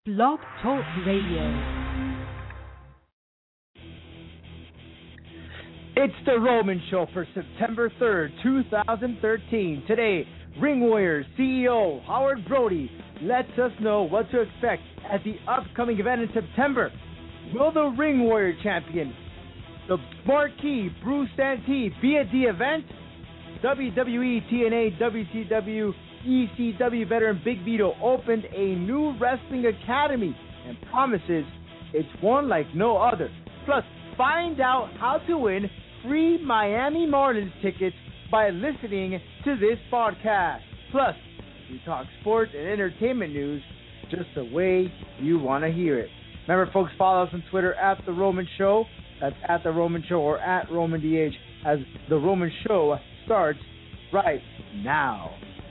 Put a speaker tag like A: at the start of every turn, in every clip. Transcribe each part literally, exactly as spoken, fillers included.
A: Blog Talk Radio.
B: It's the Roman Show for September third, two thousand thirteen. Today, Ring Warriors C E O Howard Brody lets us know what to expect at the upcoming event in September. Will the Ring Warrior champion, the marquee Bruce Santee, be at the event? W W E, T N A, W C W, E C W veteran Big Vito opened a new wrestling academy and promises it's one like no other. Plus, find out how to win free Miami Marlins tickets by listening to this podcast. Plus, we talk sports and entertainment news just the way you want to hear it. Remember, folks, follow us on Twitter at The Roman Show. That's at The Roman Show or at Roman D H as The Roman Show starts right now.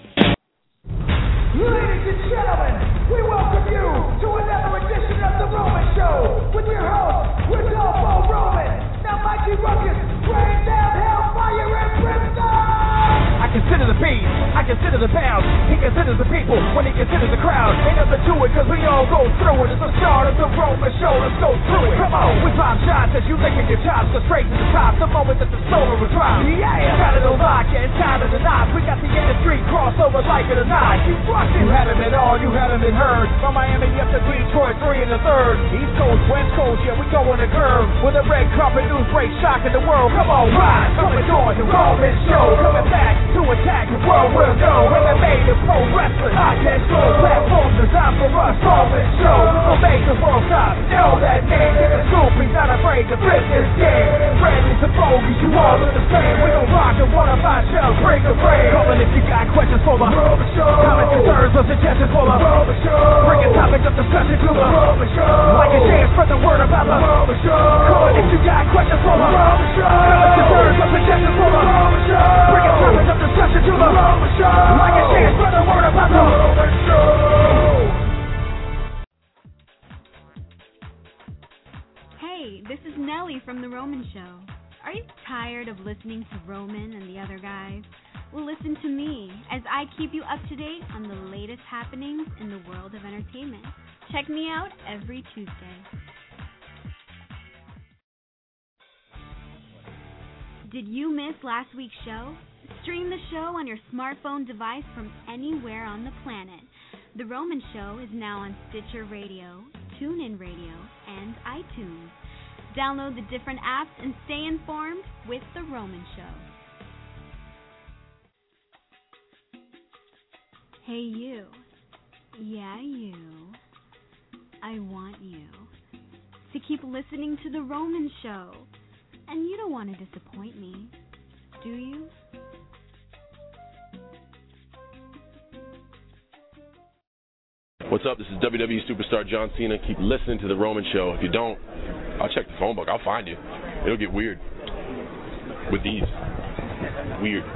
C: Ladies and gentlemen, we welcome you to another edition of The Roman Show with your host, Rodolfo Roman. Now, Mikey Ruckus, rain down hellfire and brimstone!
D: I consider the beat, I consider the pound. He considers the people when he considers the crowd. Ain't nothing to it, cause we all go through it. It's the start of The Roman Show, let's go through it. Come on, we pop shots as you licking your chops. Go straight to the top, the moment that the solar will drop. Yeah, got it on lock, and tied to the knot. We got the industry crossover like it or not. Keep rocking. You haven't been on, you haven't been heard. From Miami up to Detroit, three in the third. East Coast, West Coast, yeah, we go on the curve. With a red carpet news break, shocking the world. Come on, rise, coming on, The Roman Show. Coming back to attack, the world will go. M M A to pro wrestling, I can't go. Platforms designed for us, Roman Show. We'll make the world stop, know that name. Get the scoop, he's not afraid to flip this game. Randy's a bogus, you all look the same. We don't rock and wanna find shells, break the frame. Calling if you got questions for the Roman Show. Comment concerns or suggestions for the Roman Show. Bringing topics of discussion to the Roman Show. Like and share, spread the word about the Roman Show. Calling if you got questions for the Roman Show. Comment concerns or suggestions for the Roman Show. Bringing topics of discussion to the Roman Show. Like and share, spread the word about the Roman Show.
E: Hey, this is Nellie from The Roman Show. Are you tired of listening to Roman and the other guys? Well, listen to me as I keep you up to date on the latest happenings in the world of entertainment. Check me out every Tuesday. Did you miss last week's show? Stream the show on your smartphone device from anywhere on the planet. The Roman Show is now on Stitcher Radio, TuneIn Radio, and iTunes. Download the different apps and stay informed with The Roman Show. Hey you, yeah you, I want you to keep listening to The Roman Show. And you don't want to disappoint me, do you?
F: What's up? This is W W E superstar John Cena. Keep listening to The Roman Show. If you don't, I'll check the phone book. I'll find you. It'll get weird. With these. Weird.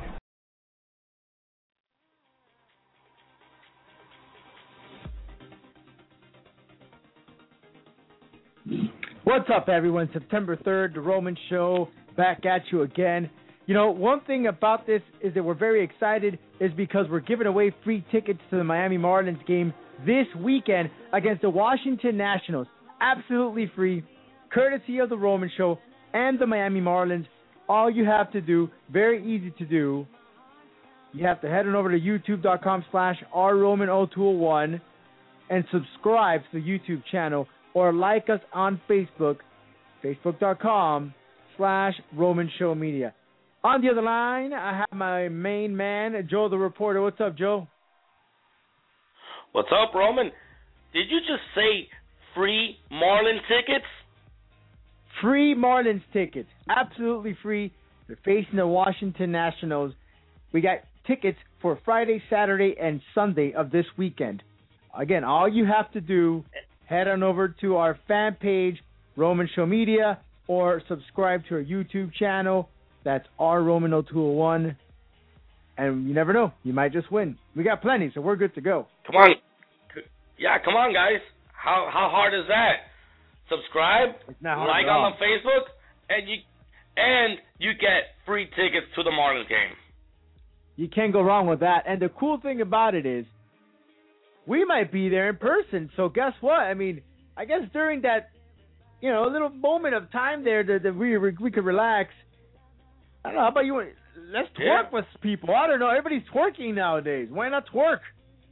B: What's up, everyone? September third, The Roman Show, back at you again. You know, one thing about this is that we're very excited is because we're giving away free tickets to the Miami Marlins game this weekend against the Washington Nationals. Absolutely free, courtesy of The Roman Show and the Miami Marlins. All you have to do, very easy to do, you have to head on over to youtube.com slash rroman0201 and subscribe to the YouTube channel or like us on Facebook, facebook.com slash Roman Show Media. On the other line, I have my main man, Joe the reporter. What's up, Joe?
G: What's up, Roman? Did you just say free Marlin tickets?
B: Free Marlins tickets. Absolutely free. They're facing the Washington Nationals. We got tickets for Friday, Saturday, and Sunday of this weekend. Again, all you have to do, head on over to our fan page, Roman Show Media, or subscribe to our YouTube channel. That's R Roman oh two oh one. And you never know. You might just win. We got plenty, so we're good to go.
G: Come on. Yeah, come on, guys. How how hard is that? Subscribe, like on the Facebook, and you and you get free tickets to the Marlins game.
B: You can't go wrong with that. And the cool thing about it is, we might be there in person. So guess what? I mean, I guess during that, you know, little moment of time there that, that we we could relax. I don't know. How about you? Let's twerk
G: yeah.
B: with people. I don't know. Everybody's twerking nowadays. Why not twerk?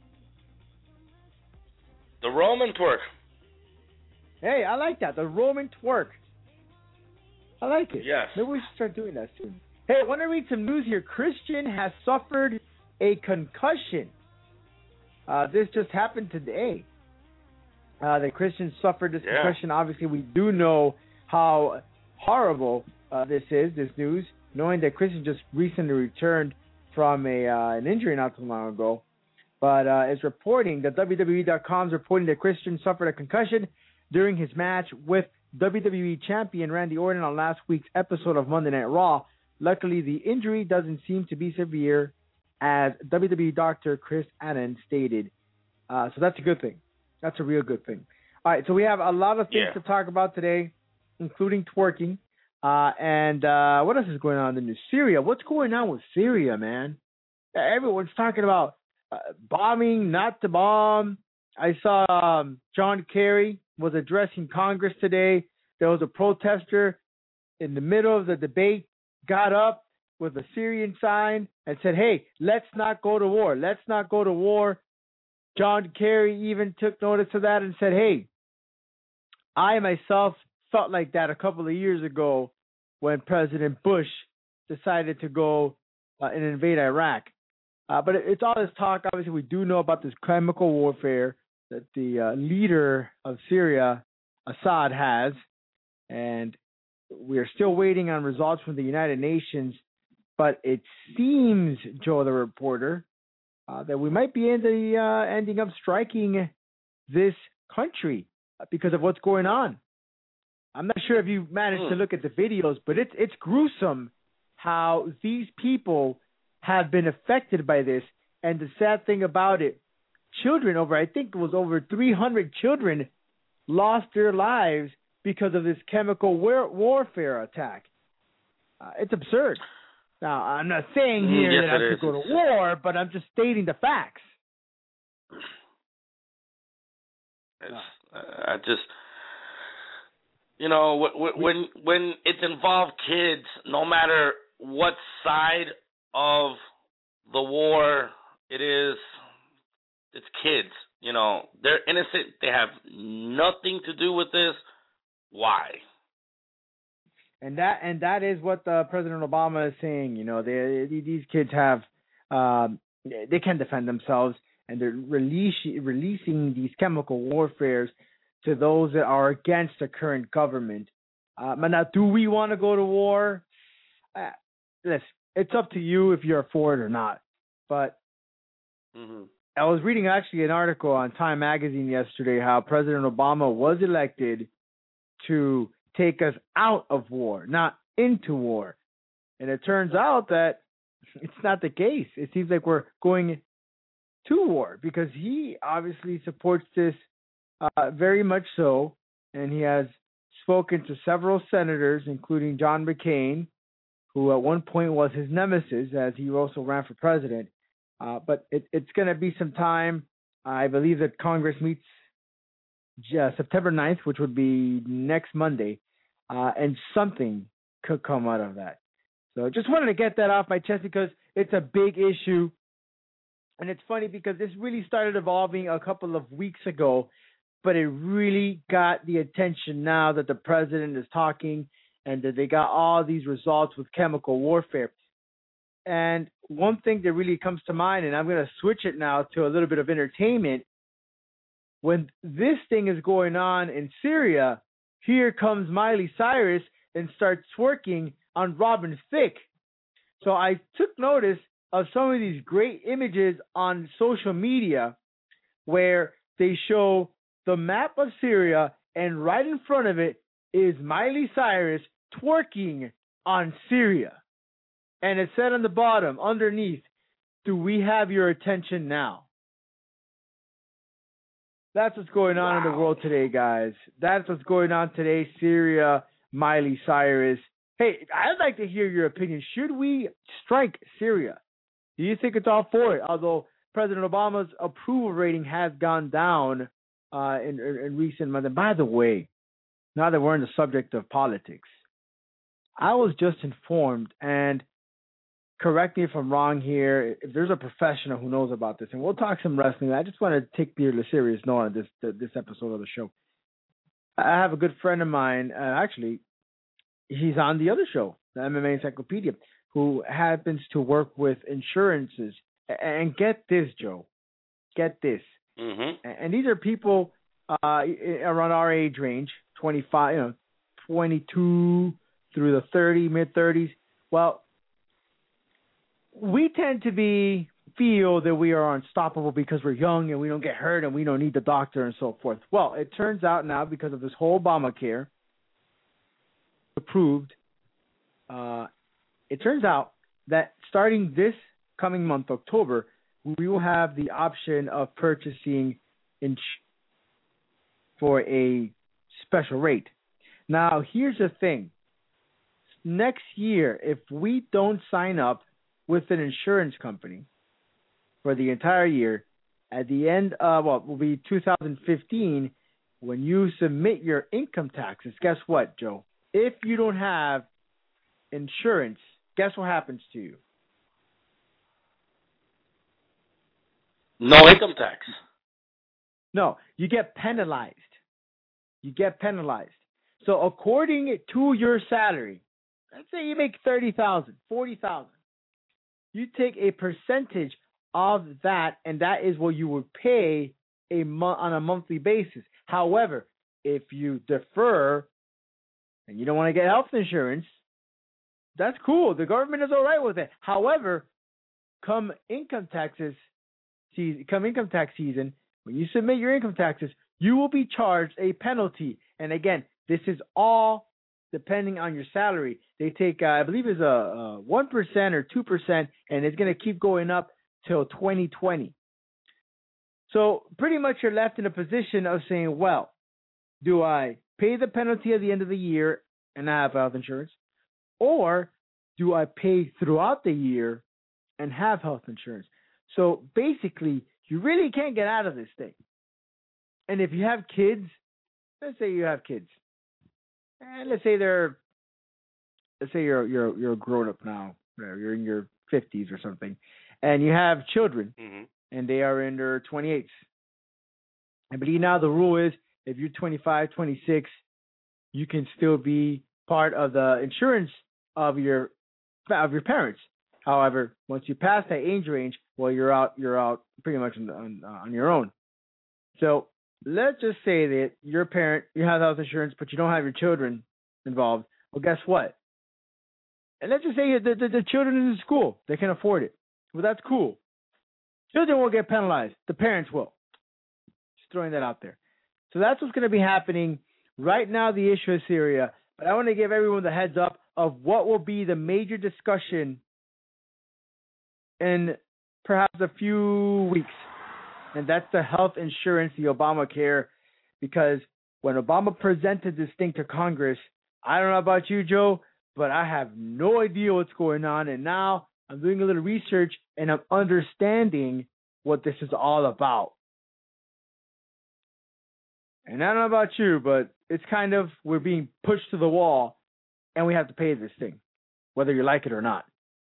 G: The Roman twerk.
B: Hey, I like that. The Roman twerk. I like it.
G: Yes.
B: Maybe we should start doing that soon. Hey, I want to read some news here. Christian has suffered a concussion. Uh, this just happened today. Uh, that Christian suffered this
G: yeah.
B: concussion. Obviously, we do know how horrible uh, this is, this news, knowing that Christian just recently returned from a uh, an injury not too long ago. But uh, it's reporting that W W E dot com is reporting that Christian suffered a concussion during his match with W W E champion Randy Orton on last week's episode of Monday Night Raw. Luckily, the injury doesn't seem to be severe, as W W E doctor Chris Annan stated. Uh, so that's a good thing. That's a real good thing. All right, so we have a lot of things
G: yeah.
B: to talk about today, including twerking. Uh, and uh, what else is going on in the news? Syria. What's going on with Syria, man? Everyone's talking about uh, bombing, not to bomb. I saw um, John Kerry was addressing Congress today. There was a protester in the middle of the debate, got up with a Syrian sign and said, hey, let's not go to war. Let's not go to war. John Kerry even took notice of that and said, hey, I myself felt like that a couple of years ago when President Bush decided to go uh, and invade Iraq. Uh, but it, it's all this talk. Obviously, we do know about this chemical warfare that the uh, leader of Syria, Assad, has. And we are still waiting on results from the United Nations. But it seems, Joe the reporter, uh, that we might be in the, uh, ending up striking this country because of what's going on. I'm not sure if you managed mm. to look at the videos, but it's it's gruesome how these people have been affected by this. And the sad thing about it, children over, I think it was over three hundred children lost their lives because of this chemical war- warfare attack. Uh, it's absurd. Now, I'm not saying here
G: yes,
B: that I have to go to war, but I'm just stating the facts.
G: It's, uh, I just, you know, when when it's involved kids, no matter what side of the war it is, it's kids. You know, they're innocent. They have nothing to do with this. Why?
B: And that and that is what uh, President Obama is saying. You know, they, these kids have um, they can defend themselves, and they're release, releasing these chemical warfares to those that are against the current government. Uh, but now, do we want to go to war? Uh, listen, it's up to you if you're for it or not. But
G: mm-hmm.
B: I was reading actually an article on Time Magazine yesterday how President Obama was elected to take us out of war, not into war. And it turns out that it's not the case. It seems like we're going to war because he obviously supports this uh, very much so. And he has spoken to several senators, including John McCain, who at one point was his nemesis as he also ran for president. Uh, but it, it's going to be some time. I believe that Congress meets uh, September ninth, which would be next Monday. Uh, and something could come out of that. So just wanted to get that off my chest because it's a big issue. And it's funny because this really started evolving a couple of weeks ago, but it really got the attention now that the president is talking and that they got all these results with chemical warfare. And one thing that really comes to mind, and I'm going to switch it now to a little bit of entertainment. When this thing is going on in Syria, here comes Miley Cyrus and starts twerking on Robin Thicke. So I took notice of some of these great images on social media where they show the map of Syria and right in front of it is Miley Cyrus twerking on Syria. And it said on the bottom, underneath, do we have your attention now? That's what's going on wow. in the world today, guys. That's what's going on today. Syria, Miley Cyrus. Hey, I'd like to hear your opinion. Should we strike Syria? Do you think it's all for it? Although President Obama's approval rating has gone down uh, in, in, in recent months. And by the way, now that we're on the subject of politics, I was just informed, and correct me if I'm wrong here, if there's a professional who knows about this, and we'll talk some wrestling. I just want to take the serious note on this this episode of the show. I have a good friend of mine, uh, actually, he's on the other show, the M M A Encyclopedia, who happens to work with insurances. And get this, Joe, get this.
G: Mm-hmm.
B: And these are people uh, around our age range, twenty-five, you know, twenty-two through the thirty, mid thirties. Well, we tend to be feel that we are unstoppable because we're young and we don't get hurt and we don't need the doctor and so forth. Well, it turns out now, because of this whole Obamacare approved, uh, it turns out that starting this coming month, October, we will have the option of purchasing ins- for a special rate. Now, here's the thing. Next year, if we don't sign up with an insurance company for the entire year, at the end of, well, it will be two thousand fifteen, when you submit your income taxes, guess what, Joe? If you don't have insurance, guess what happens to you?
G: No income tax.
B: No, you get penalized. You get penalized. So according to your salary, let's say you make thirty thousand dollars, forty thousand dollars. You take a percentage of that, and that is what you would pay a mo- on a monthly basis. However, if you defer and you don't want to get health insurance, that's cool. The government is all right with it. However, come income taxes, come income tax season, when you submit your income taxes, you will be charged a penalty. And again, this is all depending on your salary. They take, uh, I believe, it's a, a one percent or two percent, and it's going to keep going up till twenty twenty. So pretty much you're left in a position of saying, well, do I pay the penalty at the end of the year and I have health insurance, or do I pay throughout the year and have health insurance? So basically, you really can't get out of this thing. And if you have kids, let's say you have kids, and let's say they're, let's say you're you're you're a grown up now, you're in your fifties or something, and you have children,
G: mm-hmm.
B: and they are in their twenty-eights. I believe now the rule is if you're twenty-five, twenty-six, you can still be part of the insurance of your of your parents. However, once you pass that age range, well, you're out. You're out pretty much on on, on your own. So let's just say that you're a parent, you have health insurance, but you don't have your children involved. Well, guess what? And let's just say the, the, the children in school, they can afford it. Well, that's cool. Children won't get penalized. The parents will. Just throwing that out there. So that's what's going to be happening. Right now, the issue is Syria. But I want to give everyone the heads up of what will be the major discussion in perhaps a few weeks. And that's the health insurance, the Obamacare. Because when Obama presented this thing to Congress, I don't know about you, Joe, but I have no idea what's going on. And now I'm doing a little research and I'm understanding what this is all about. And I don't know about you, but it's kind of, we're being pushed to the wall and we have to pay this thing, whether you like it or not.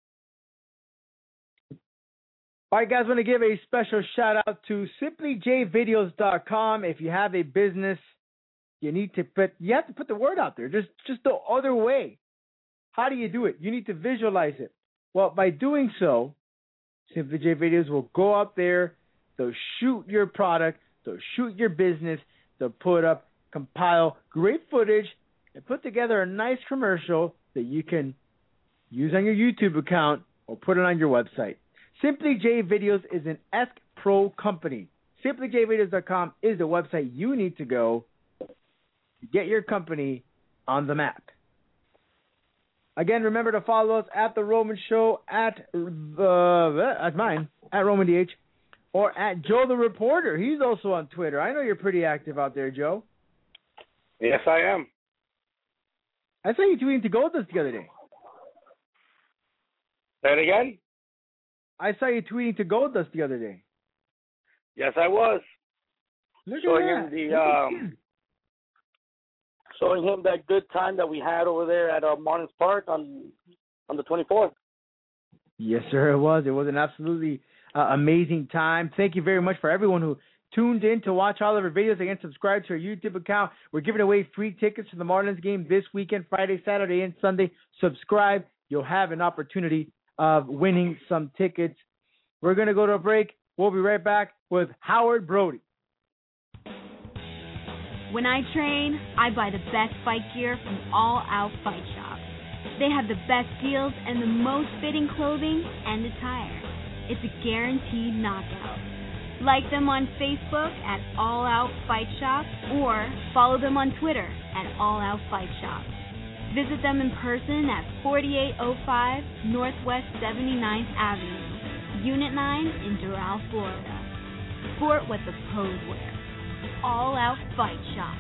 B: All right, guys, I want to give a special shout out to simply j videos dot com. If you have a business, you need to put, you have to put the word out there. Just, just the other way. How do you do it? You need to visualize it. Well, by doing so, Simply J Videos will go out there, they'll shoot your product, they'll shoot your business, they'll put up, compile great footage, and put together a nice commercial that you can use on your YouTube account or put it on your website. Simply J Videos is an E S C Pro company. simply j videos dot com is the website you need to go to get your company on the map. Again, remember to follow us at The Roman Show, at uh, at mine, at Roman D H, or at Joe the Reporter. He's also on Twitter. I know you're pretty active out there, Joe.
H: Yes, I am.
B: I saw you tweeting to Goldust the other day.
H: Say it again?
B: I saw you tweeting to Goldust the other day.
H: Yes, I was.
B: Look
H: showing
B: at
H: him
B: that.
H: the
B: Look at
H: um,
B: him.
H: showing him that good time that we had over there at uh, Martins Park on on the twenty-fourth.
B: Yes, sir, it was. It was an absolutely uh, amazing time. Thank you very much for everyone who tuned in to watch all of our videos. Again, subscribe to our YouTube account. We're giving away free tickets to the Marlins game this weekend, Friday, Saturday, and Sunday. Subscribe. You'll have an opportunity of winning some tickets. We're going to go to a break. We'll be right back with Howard Brody.
E: When I train, I buy the best fight gear from All Out Fight Shop. They have the best deals and the most fitting clothing and attire. It's a guaranteed knockout. Like them on Facebook at All Out Fight Shop or follow them on Twitter at All Out Fight Shop. Visit them in person at forty-eight oh five Northwest seventy-ninth Avenue, Unit nine in Doral, Florida. Sport what the pros wear. All Out Fight Shop.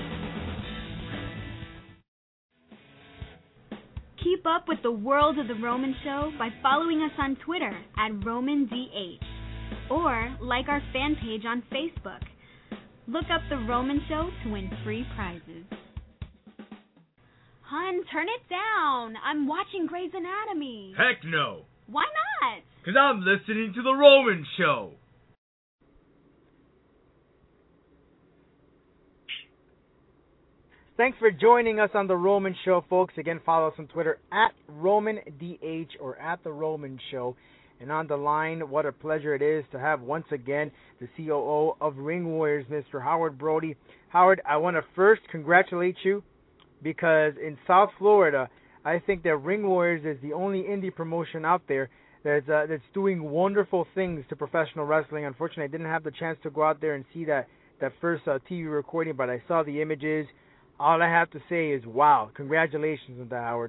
E: Keep up with the world of The Roman Show by following us on Twitter at Roman D H or like our fan page on Facebook. Look up The Roman Show to win free prizes. Hun, turn it down. I'm watching Grey's Anatomy.
I: Heck no.
E: Why not?
I: Because I'm listening to The Roman Show.
B: Thanks for joining us on The Roman Show, folks. Again, follow us on Twitter at Roman D H or at The Roman Show. And on the line, what a pleasure it is to have once again the C O O of Ring Warriors, Mister Howard Brody. Howard, I want to first congratulate you because in South Florida, I think that Ring Warriors is the only indie promotion out there that's, uh, that's doing wonderful things to professional wrestling. Unfortunately, I didn't have the chance to go out there and see that, that first uh, T V recording, but I saw the images. All I have to say is, wow, congratulations on that, Howard.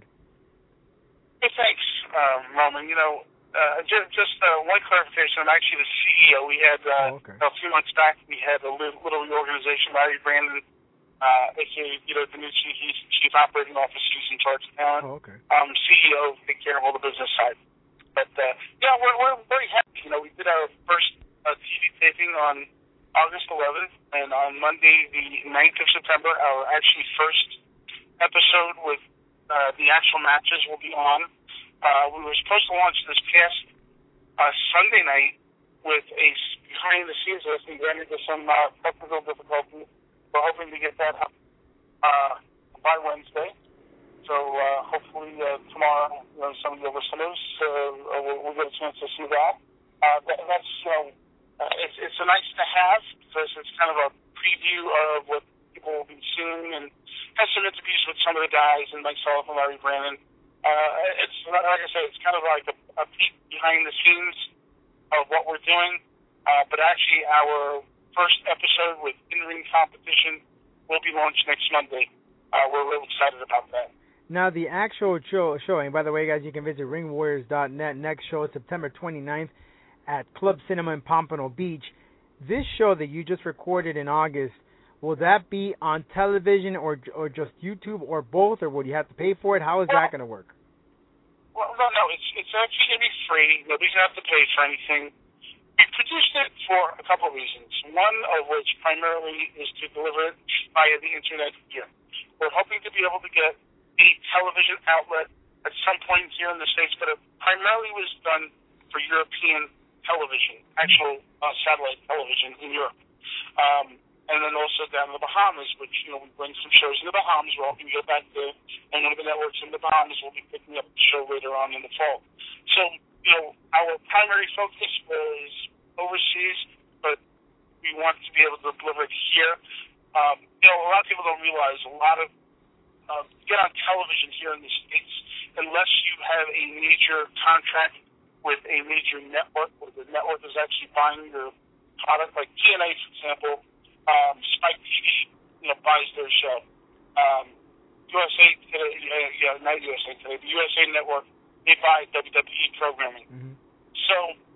J: Hey, thanks, um, Roman. You know, uh, just, just uh, one clarification. I'm actually the C E O. We had, uh, oh, okay. a few months back, we had a little reorganization. Larry Brandon, uh, a k a, you know, the new chief, he's chief operating officer, he's in charge of talent.
B: Oh, okay.
J: Um, C E O, take care of all the business side. But, uh, yeah, we're, we're very happy. You know, we did our first uh, T V taping on August eleventh, and on Monday, the ninth of September, our actually first episode with uh, the actual matches will be on. Uh, we were supposed to launch this past uh, Sunday night with a behind-the-scenes listing, granted with some uh, technical difficulty. We're hoping to get that up uh, by Wednesday. So uh, hopefully uh, tomorrow, you know, some of your listeners uh, will, will get a chance to see that. Uh, that that's, you know, Uh, it's it's a nice to have because it's kind of a preview of what people will be seeing, and has some interviews with some of the guys and myself and Larry Brandon. Uh, it's like I said, it's kind of like a, a peek behind the scenes of what we're doing. Uh, but actually, our first episode with in-ring competition will be launched next Monday. Uh, we're really excited about that.
B: Now, the actual show showing, by the way, guys, you can visit ring warriors dot net. Next show is September twenty-ninth. At Club Cinema in Pompano Beach. This show that you just recorded in August, will that be on television or or just YouTube or both, or would you have to pay for it? How is
J: well,
B: that going to work?
J: Well, no, no, it's it's actually going to be free. Nobody's going to have to pay for anything. We produced it for a couple of reasons. One of which primarily is to deliver it via the internet here. We're hoping to be able to get a television outlet at some point here in the States, but it primarily was done for European television, actual uh, satellite television in Europe. Um, and then also down in the Bahamas, which, you know, we bring some shows in the Bahamas. We're hoping to go back there, and one of the networks in the Bahamas will be picking up the show later on in the fall. So, you know, our primary focus was overseas, but we want to be able to deliver it here. Um, you know, a lot of people don't realize a lot of uh, get on television here in the States unless you have a major contract with a major network, where the network is actually buying your product, like T N A, for example, um, Spike T V, you know, buys their show. Um, U S A Today, uh, yeah, not U S A Today, the U S A Network, they buy W W E programming.
B: Mm-hmm.
J: So,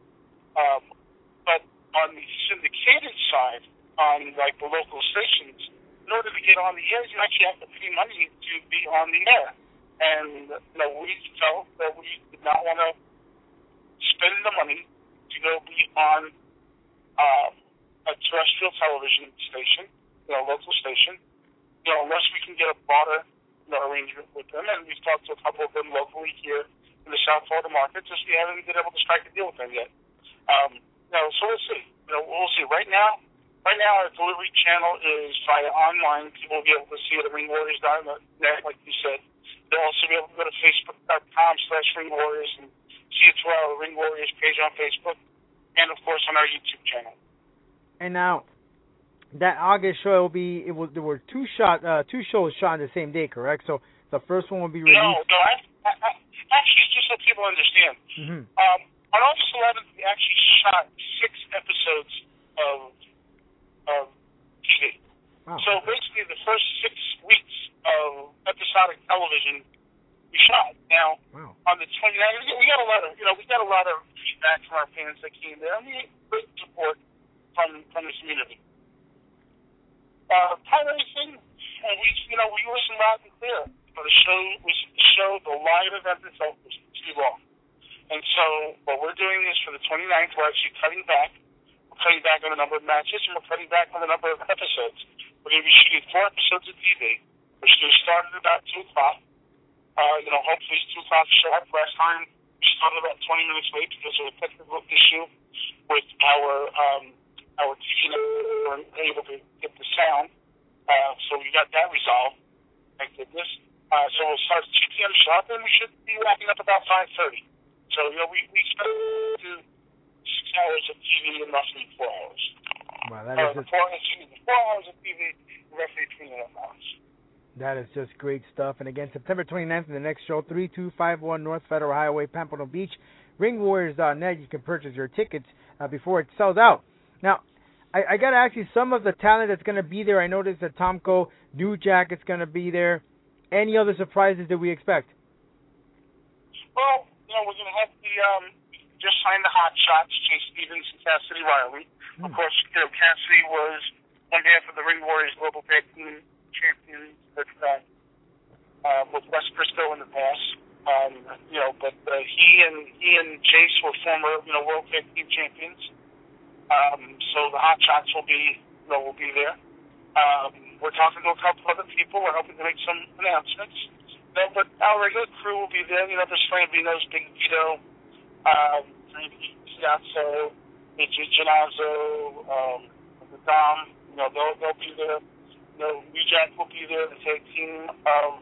J: um, but on the syndicated side, on like the local stations, in order to get on the air, you actually have to pay money to be on the air. And you know, we felt that we did not want to spend the money to go be on um, a terrestrial television station, you know, local station, you know, unless we can get a broader, you know, arrangement with them. And we've talked to a couple of them locally here in the South Florida market, just we haven't been able to strike a deal with them yet. Um, you know, so we'll see. You know, we'll see. Right now, right now our delivery channel is via online. People will be able to see it at ring warriors dot net, like you said. They'll also be able to go to facebook.com slash Ring Warriors and see it through our Ring Warriors page on Facebook, and of course on our YouTube channel.
B: And now, that August show will be it was there were two shot uh, two shows shot on the same day, correct? So the first one will be released.
J: No, no. I, I, I, actually, just so people understand,
B: mm-hmm.
J: um, on August eleventh, we actually shot six episodes of of T V.
B: Wow.
J: So basically, the first six weeks of episodic television we shot. Now,
B: wow.
J: on the twenty-ninth, we got a lot of you know we got a lot of feedback from our fans that came there. I mean, great support from from the community. Uh, primary thing, and we you know we listen loud and clear. For the show, we show the live event itself was too long, and so what we're doing is for the twenty-ninth, we're actually cutting back. We're cutting back on the number of matches, and we're cutting back on the number of episodes. We're going to be shooting four episodes of T V, which is going to start at about two o'clock. Uh, you know, hopefully it's two o'clock sharp. Last time we started about twenty minutes late because of a technical issue with our um, our T V network. We weren't able to get the sound, uh, so we got that resolved. Thank goodness. Uh, so we'll start at two p.m. sharp, and we should be wrapping up about five thirty. So, you know, we, we expect to do six hours of T V in roughly four hours.
B: Wow, that
J: uh,
B: is just...
J: Four, excuse me, four hours of T V in roughly three and a half hours.
B: That is just great stuff. And again, September twenty-ninth, in the next show, thirty-two fifty-one North Federal Highway, Pampano Beach, ring warriors dot net. You can purchase your tickets uh, before it sells out. Now, I, I got to ask you, some of the talent that's going to be there, I noticed that Tomko, New Jack is going to be there. Any other surprises that we expect?
J: Well, you know, we're going to have the, um, just signed the Hot Shots, Chase Stevens and Cassidy Riley. Mm. Of course, you know, Cassidy was on behalf of the Ring Warriors Global Tag Team Champions with, uh, uh, with Wes Briscoe in the past. Um, you know, but uh, he and he and Chase were former, you know, World Tag Team Champions. Um, so the Hot Shots will be, you know, will be there. Um, we're talking to a couple other people. We're hoping to make some announcements. No, but our regular crew will be there. You know, there's Flambinos, Big Vito, um, Piazzo, Ginazzo, um, the Dom. You know, they'll they'll be there. You know, New Jack will be there. The tag team of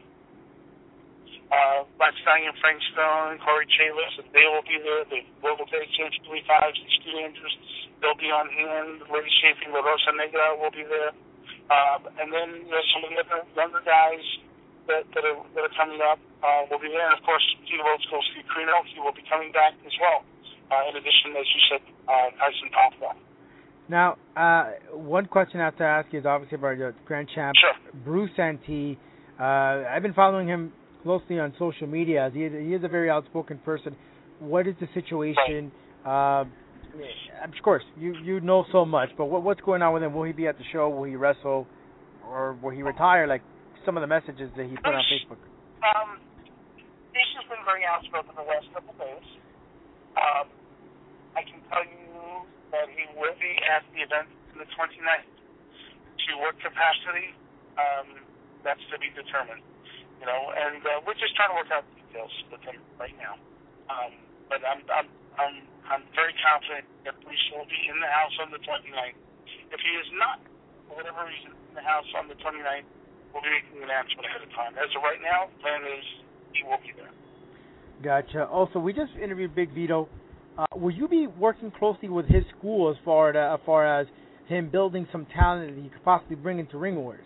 J: uh, Black Stallion, Frank Stone, Corey Chavis, and they will be there. The Global Tag Champs, three fives, and Stu Andrews, they'll be on hand. Lady Champion, La Rosa Negra will be there. Uh, and then you know, some of the other younger guys that, that, are, that are coming up uh, will be there. And, of course, Gino Old School Steve Carino, he will be coming back as well. Uh, in addition, as you said, uh, Tyson Poplar.
B: Now, uh, one question I have to ask you is obviously about your Grand Champ,
J: sure.
B: Bruce Santee. Uh, I've been following him closely on social media. He is, he is a very outspoken person. What is the situation? Right. Uh, of course, you you know so much, but what, what's going on with him? Will he be at the show? Will he wrestle? Or will he retire? Like some of the messages that he put on Facebook.
J: Um, this has been very outspoken the last couple of days. Um, I can tell you that he will be at the event on the twenty-ninth. To what capacity, um, that's to be determined. You know, and uh, we're just trying to work out details with him right now. Um, but I'm, I'm, I'm, I'm very confident that Bruce will be in the house on the twenty-ninth. If he is not, for whatever reason, in the house on the twenty-ninth, we'll be making an announcement ahead of time. As of right now, the plan is he will be there.
B: Gotcha. Also, we just interviewed Big Vito. Uh, will you be working closely with his school as far, to, as far as him building some talent that he could possibly bring into Ring Wars?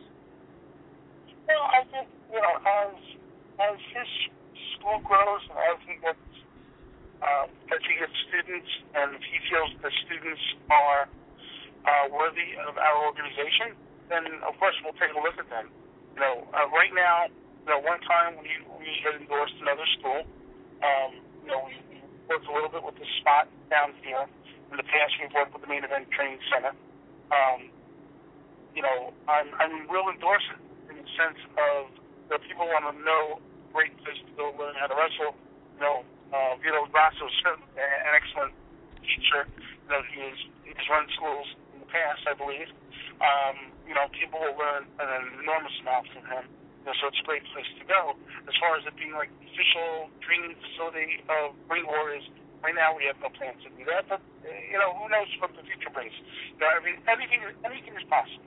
J: Well, I think, you know, as as his school grows and as he gets um, as he gets students, and if he feels the students are uh, worthy of our organization, then of course we'll take a look at them. You know, uh, right now, you know, one time we we had endorsed another school. Um, you know, we, we worked a little bit with the spot down here. In the past, we've worked with the Main Event Training Center. Um, you know, I'm I'm real endorsing in the sense of that people want to know a great place to go learn how to wrestle. You know, uh, Vito Grasso is certainly an excellent teacher. You know, he has he's run schools in the pass, I believe. Um, you know, people will learn an enormous amount from him. You know, so it's a great place to go. As far as it being like the official training facility of Ring Warriors, right now we have no plans to do that. But uh, you know, who knows what the future brings? You know, I mean, anything, anything is possible.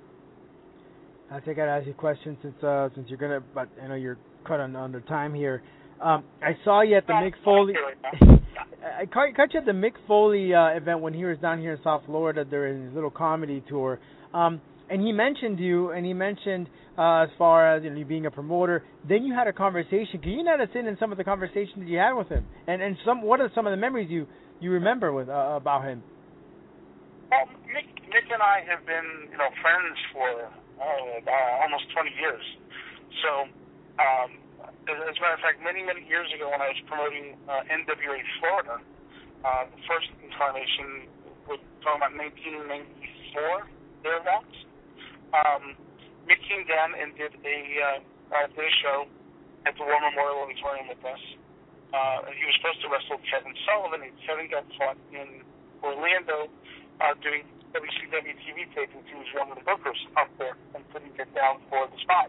B: I think I'd ask you a question since uh, since you're gonna, but I know you're cut on under time here. Um, I saw you at the Mick Foley. I caught, caught you at the Mick Foley uh, event when he was down here in South Florida during his little comedy tour. Um, and he mentioned you, and he mentioned uh, as far as you know, you being a promoter. Then you had a conversation. Can you let us in in some of the conversations that you had with him, and and some what are some of the memories you you remember with uh, about him?
J: Well, Mick, Mick and I have been you know friends for oh, uh, almost twenty years. So. Um, As a matter of fact, many, many years ago when I was promoting uh, N W A Florida, uh, the first incarnation, we're talking about nineteen ninety-four, thereabouts, um, Mick came down and did a, uh, uh, did a show at the War Memorial Auditorium with us. Uh, he was supposed to wrestle Kevin Sullivan, and Kevin got caught in Orlando uh, doing W C W T V tapings. He was one of the bookers up there and couldn't get down for the spot.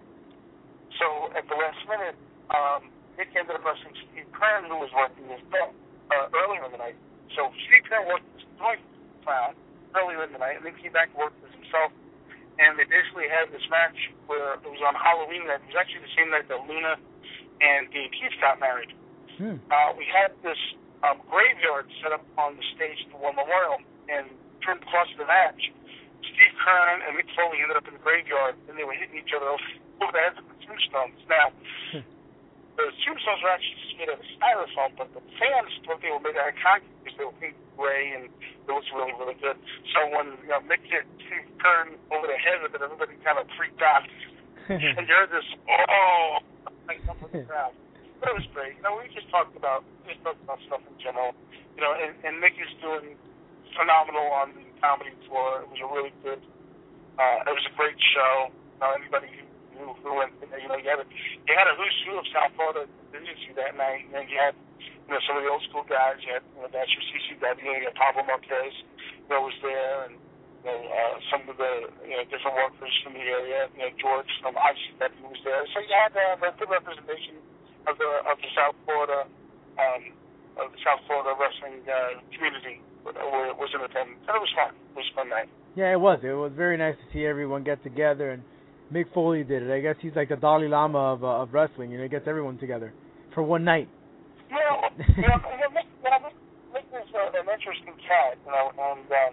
J: So at the last minute, Um, Mick ended up wrestling Steve Kern, who was working his belt uh, earlier in the night. So Steve Kern worked as a joint clown earlier in the night, and then came back and worked as himself. And they basically had this match where it was on Halloween night. It was actually the same night that Luna and Dave Keith got married. Hmm. Uh, we had this um, graveyard set up on the stage at the War Memorial, and during the course of the match, Steve Kern and Mick Foley ended up in the graveyard, and they were hitting each other over the heads with the tombstones. Now, hmm. The tombstones were actually just made out of styrofoam, but the fans thought they were made out of concrete because they were pink gray and it was really, really good. So when you know, Mick hit Steve Kern over the head with it, everybody kind of freaked out. And you heard this, oh, like up with the crowd. But it was great. You know, we just talked about, we just talked about stuff in general. You know, and, and Mick is doing phenomenal on the comedy tour. It was a really good, uh, it was a great show. You know, anybody who Who, who went, you know, you had a, you had a who's who of South Florida visiting that night. You know, you had, you know, some of the old school guys. You had, you know, that's your C C W. You had Pablo Marquez, you know, was there, and you know, uh, some of the, you know, different workers from the area. You know, George from I C W was there. So you had uh, a good representation of the of the South Florida, um, of the South Florida wrestling uh, community. Where it was in attendance, and it was fun. It was a fun night.
B: Yeah, it was. It was very nice to see everyone get together and. Mick Foley did it. I guess he's like the Dalai Lama of uh, of wrestling. You know, he gets everyone together for one night.
J: Well, you know, you know, Mick, you know, Mick, Mick is uh, an interesting cat, you know, and um,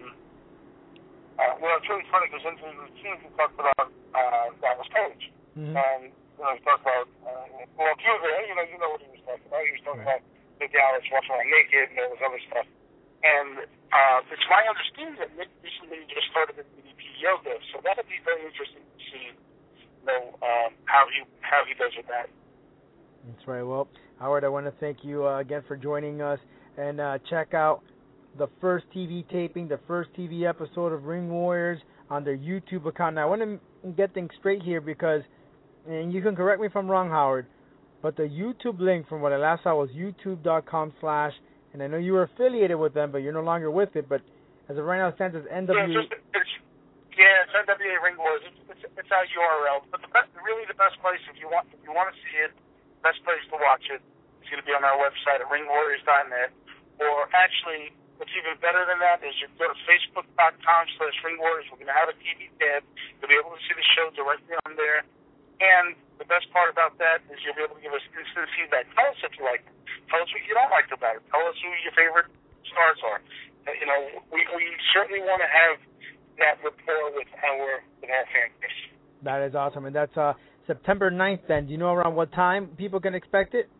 J: uh, you know, it's really funny because in his routine he talked about uh, Dallas Page, mm-hmm. and you know, he talked about uh, well, if you were there, you know, you know what he was talking about. He was talking right. about the Dallas walking around naked and all this other stuff. And uh, it's my understanding that Mick recently just started the D D P yoga, so that'll be very interesting to see, you know, um, how he how he does with that.
B: That's right. Well, Howard, I want to thank you uh, again for joining us, and uh, check out the first T V taping, the first T V episode of Ring Warriors on their YouTube account. Now, I want to get things straight here because, and you can correct me if I'm wrong, Howard, but the YouTube link from what I last saw was youtube.com slash. And I know you were affiliated with them, but you're no longer with it. But as of right now, it stands as N W.
J: Yeah, it's, just, it's, yeah, it's N W A Ring Wars. It's, it's, it's our U R L. But the best, really, the best place if you want if you want to see it, the best place to watch it is going to be on our website at ring warriors dot net. Or actually, what's even better than that is you go to facebook.com slash Ring Warriors. We're going to have a T V tab. You'll be able to see the show directly on there. And the best part about that is you'll be able to give us instant feedback. Tell us if you like it. Tell us what you don't like about it. Tell us who your favorite stars are. Uh, you know, we, we certainly want to have that rapport with our with our fan base.
B: That is awesome. And that's uh, September ninth then. Do you know around what time people can expect it?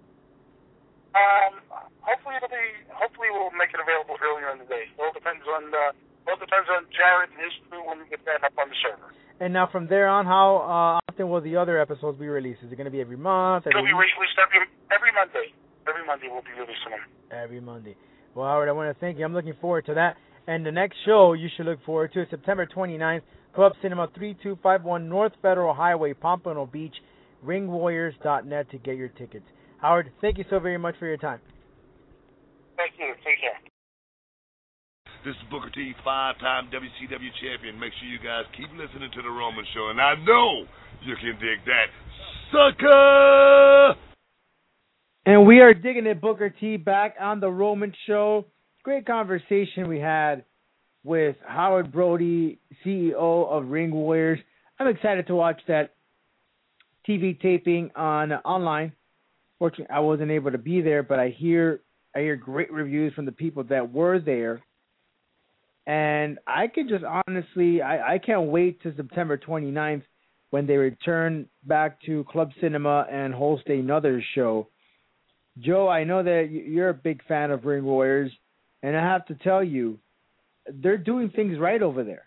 J: Um, hopefully it'll be, hopefully we'll make it available earlier in the day. It all depends on, uh, it all depends on Jared and his crew when we get that up on the server.
B: And now from there on, how uh, often will the other episodes be released? Is it going to be every month? Every
J: It'll be released every, every Monday. Every Monday we'll be releasing them.
B: Every Monday. Well, Howard, I want to thank you. I'm looking forward to that. And the next show you should look forward to is September twenty-ninth, Club Cinema three two five one North Federal Highway, Pompano Beach, ring warriors dot net to get your tickets. Howard, thank you so very much for your time.
J: Thank you. Take care.
K: This is Booker T, five-time W C W champion. Make sure you guys keep listening to The Roman Show, and I know you can dig that. Sucker!
B: And we are digging it, Booker T, back on The Roman Show. Great conversation we had with Howard Brody, C E O of Ring Warriors. I'm excited to watch that T V taping on uh, online. Fortunately, I wasn't able to be there, but I hear I hear great reviews from the people that were there. And I could just honestly, I, I can't wait to September twenty-ninth when they return back to Club Cinema and host another show. Joe, I know that you're a big fan of Ring Warriors, and I have to tell you, they're doing things right over there.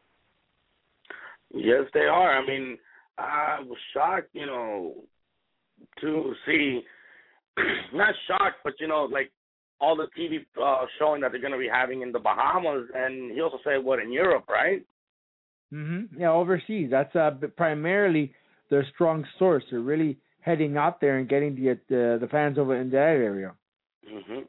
H: Yes, they are. I mean, I was shocked, you know, to see, not shocked, but, you know, like, all the T V uh, showing that they're going to be having in the Bahamas, and he also said, what, in Europe, right?
B: Mm-hmm. Yeah, overseas. That's uh, primarily their strong source. They're really heading out there and getting the the, the fans over in that area.
H: Mm-hmm.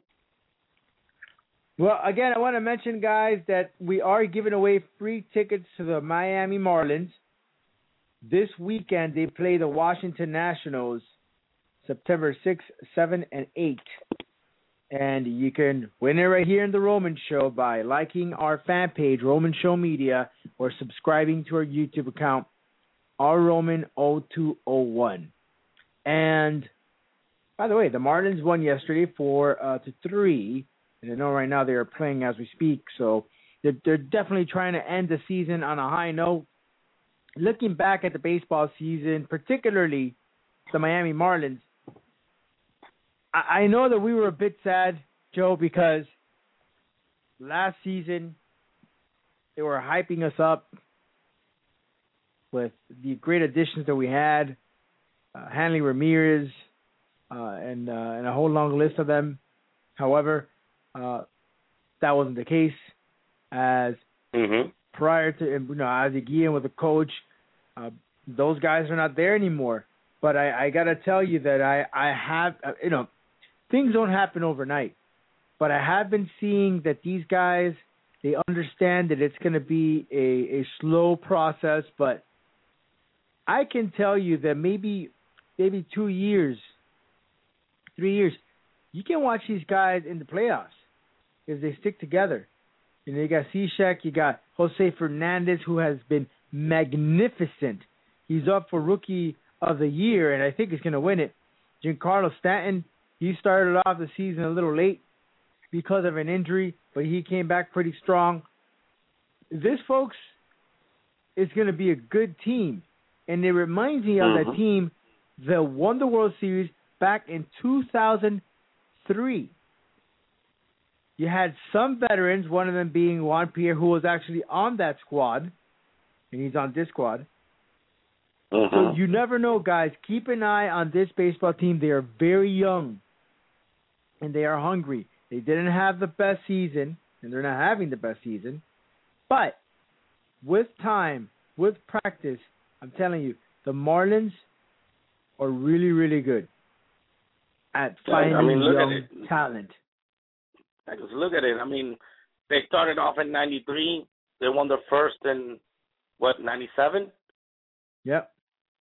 B: Well, again, I want to mention, guys, that we are giving away free tickets to the Miami Marlins. This weekend, they play the Washington Nationals, September sixth, seventh, and eighth. And you can win it right here in the Roman Show by liking our fan page, Roman Show Media, or subscribing to our YouTube account, R Roman zero two zero one. And by the way, the Marlins won yesterday four uh, to three. And I know right now they are playing as we speak, so they're, they're definitely trying to end the season on a high note. Looking back at the baseball season, particularly the Miami Marlins, I know that we were a bit sad, Joe, because last season they were hyping us up with the great additions that we had, uh, Hanley Ramirez, uh, and uh, and a whole long list of them. However, uh, that wasn't the case, as
H: mm-hmm. prior
B: to, you know, as Guillen was the coach, uh, those guys are not there anymore. But I, I got to tell you that I, I have, uh, you know, things don't happen overnight, but I have been seeing that these guys, they understand that it's going to be a, a slow process, but I can tell you that maybe maybe two years, three years, you can watch these guys in the playoffs if they stick together. You know, you got Cishek, you got Jose Fernandez, who has been magnificent. He's up for Rookie of the Year, and I think he's going to win it. Giancarlo Stanton, he started off the season a little late because of an injury, but he came back pretty strong. This, folks, is going to be a good team. And it reminds me of
H: mm-hmm.
B: that team that won the World Series back in two thousand three. You had some veterans, one of them being Juan Pierre, who was actually on that squad, and he's on this squad.
H: Mm-hmm.
B: So you never know, guys. Keep an eye on this baseball team. They are very young, and they are hungry. They didn't have the best season, and they're not having the best season. But with time, with practice, I'm telling you, the Marlins are really, really good at finding
H: I mean, look
B: young
H: at it.
B: talent.
H: I just look at it. I mean, they started off in ninety-three. They won their first in, what, ninety-seven?
B: Yep.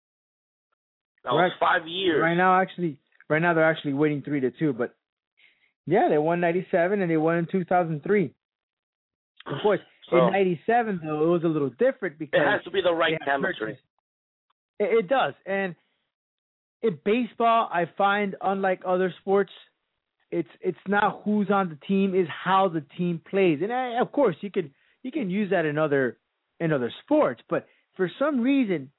H: That was five years.
B: Right now, actually, right now they're actually winning three to two. But yeah, they won ninety-seven and they won in two thousand three. Of course, so, in ninety-seven though, it was a little different because
H: it has to be the right chemistry.
B: It, it does, and in baseball, I find unlike other sports, it's it's not who's on the team, it's how the team plays. And I, of course, you can you can use that in other in other sports, but for some reason,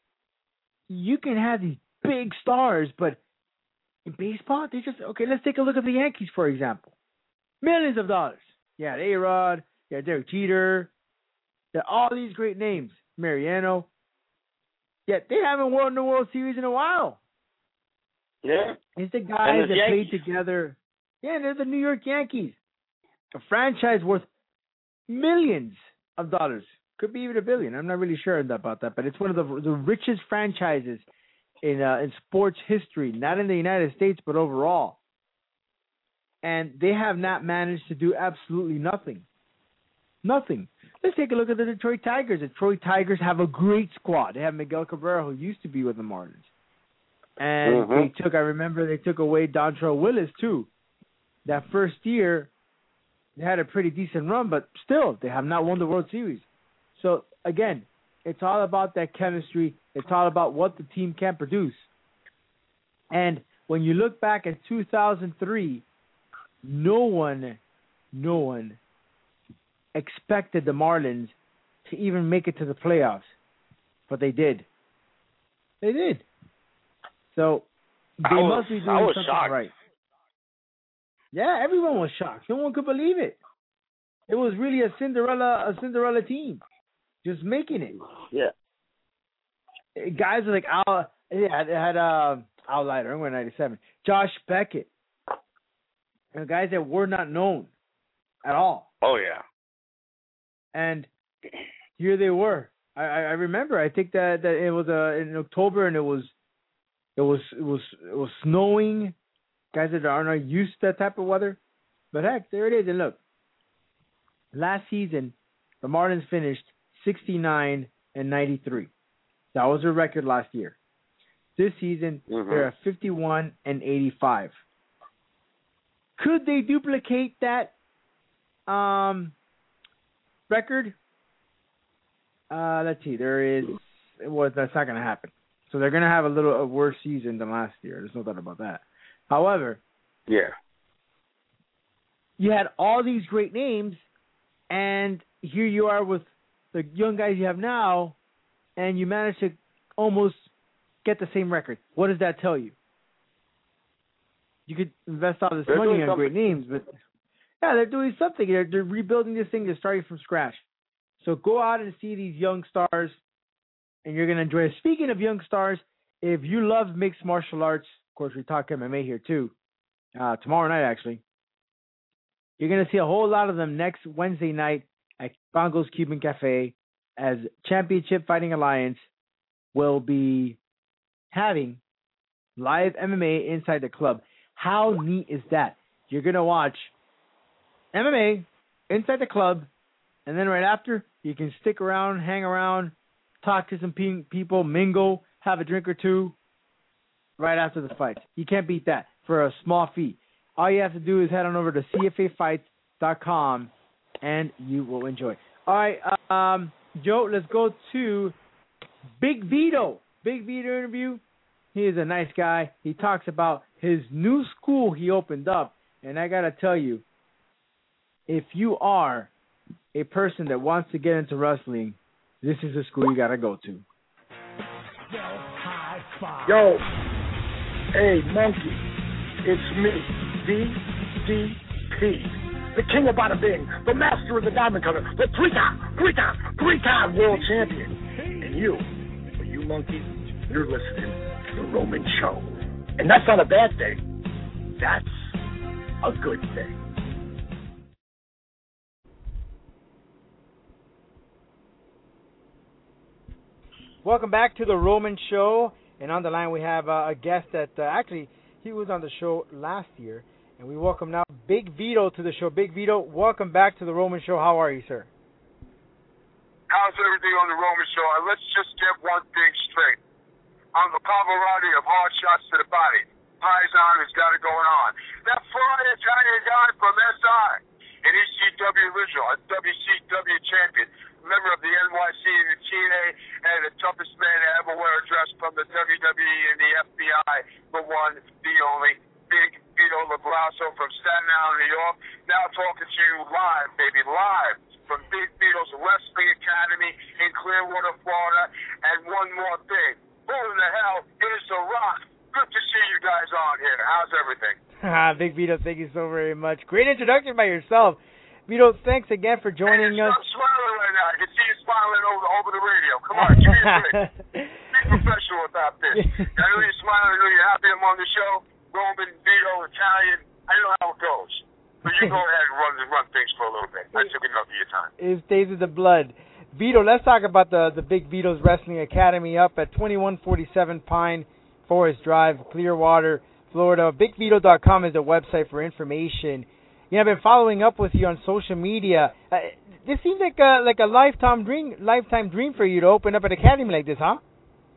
B: you can have these big stars, but in baseball, they just, okay, let's take a look at the Yankees, for example. Millions of dollars. Yeah, A-Rod, yeah, Derek Jeter, yeah, all these great names, Mariano. Yet they haven't won the World Series in a while.
H: Yeah.
B: It's the guys
H: the
B: that
H: Yankees.
B: played together. Yeah, they're the New York Yankees. A franchise worth millions of dollars. Could be even a billion. I'm not really sure about that, but it's one of the the richest franchises in uh, in sports history, not in the United States, but overall. And they have not managed to do absolutely nothing. Nothing. Let's take a look at the Detroit Tigers. The Detroit Tigers have a great squad. They have Miguel Cabrera, who used to be with the Marlins. And mm-hmm. they took, I remember they took away Dontrelle Willis, too. That first year, they had a pretty decent run, but still, they have not won the World Series. So, again, it's all about that chemistry. It's all about what the team can produce. And when you look back at two thousand three, no one, no one expected the Marlins to even make it to the playoffs. But they did. They did. So, they
H: was,
B: must be doing something
H: shocked.
B: right. Yeah, everyone was shocked. No one could believe it. It was really a Cinderella, a Cinderella team, just making it.
H: Yeah.
B: Guys like Al, it had, it had uh, Al Leiter, I'm going ninety-seven. Josh Beckett, you know, guys that were not known at all.
H: Oh yeah.
B: And here they were. I, I remember. I think that, that it was uh, in October, and it was, it was, it was, it was snowing. Guys that are not used to that type of weather. But heck, there it is. And look, last season, the Marlins finished sixty-nine and ninety-three. That was their record last year. This season, mm-hmm. they're at fifty-one and eighty-five. Could they duplicate that um, record? Uh, let's see. There is. Well, that's not going to happen. So they're going to have a little a worse season than last year. There's no doubt about that. However,
H: yeah,
B: you had all these great names, and here you are with the young guys you have now, and you managed to almost get the same record. What does that tell you? You could invest all this
H: they're
B: money on
H: something.
B: great names, but yeah, they're doing something. They're, they're rebuilding this thing. They're starting from scratch. So go out and see these young stars, and you're going to enjoy it. Speaking of young stars, if you love mixed martial arts, of course, we talk M M A here too, uh, tomorrow night actually, you're going to see a whole lot of them next Wednesday night at Bongo's Cuban Cafe, as Championship Fighting Alliance will be having live M M A inside the club. How neat is that? You're going to watch M M A inside the club, and then right after, you can stick around, hang around, talk to some pe- people, mingle, have a drink or two right after the fight. You can't beat that for a small fee. All you have to do is head on over to C F A fights dot com, and you will enjoy. All right, um, Joe, let's go to Big Vito. Big Vito interview. He is a nice guy. He talks about his new school he opened up, and I got to tell you, if you are a person that wants to get into wrestling, this is the school you got to go to.
L: Yo, hey, Monkey, it's me, D D P, the king of bada bing, the master of the diamond cutter, the three-time, three-time, three-time world champion. And you, you monkey, you're listening to The Roman Show. And that's not a bad thing. That's a good thing.
B: Welcome back to The Roman Show. And on the line we have uh, a guest that uh, actually he was on the show last year. And we welcome now Big Vito to the show. Big Vito, welcome back to The Roman Show. How are you, sir?
M: How's everything on The Roman Show? Uh, let's just get one thing straight. I'm the Pavarotti of hard shots to the body. Paisan has got it going on. That fly Italian guy from S I, an E C W original, a W C W champion, member of the N Y C and the T N A, and the toughest man to ever wear a dress from the W W E and the F B I, the one, the only, Big Vito LaBrasso from Staten Island, New York. Now talking to you live, baby, live from Big Vito's Wrestling Academy in Clearwater, Florida. And one more thing, who in the hell is The Rock? Good to see you guys on here. How's everything?
B: Big Vito, thank you so very much. Great introduction by yourself. Vito, thanks again for joining
M: hey,
B: us.
M: Stop smiling right now. I can see you smiling over, over the radio. Come on, give me a break. Be professional about this. I know you're smiling. I know you're happy I'm on the show. Roman, Vito, Italian. I know how it goes. But you go ahead and run, run things for a little bit. I took enough of your time.
B: It stays in the blood. Vito, let's talk about the, the Big Vito's Wrestling Academy up at twenty-one forty-seven Pine Forest Drive, Clearwater, Florida. Big Vito dot com is the website for information. You you know, I've been following up with you on social media. Uh, this seems like a like a lifetime dream, lifetime dream for you to open up an academy like this, huh?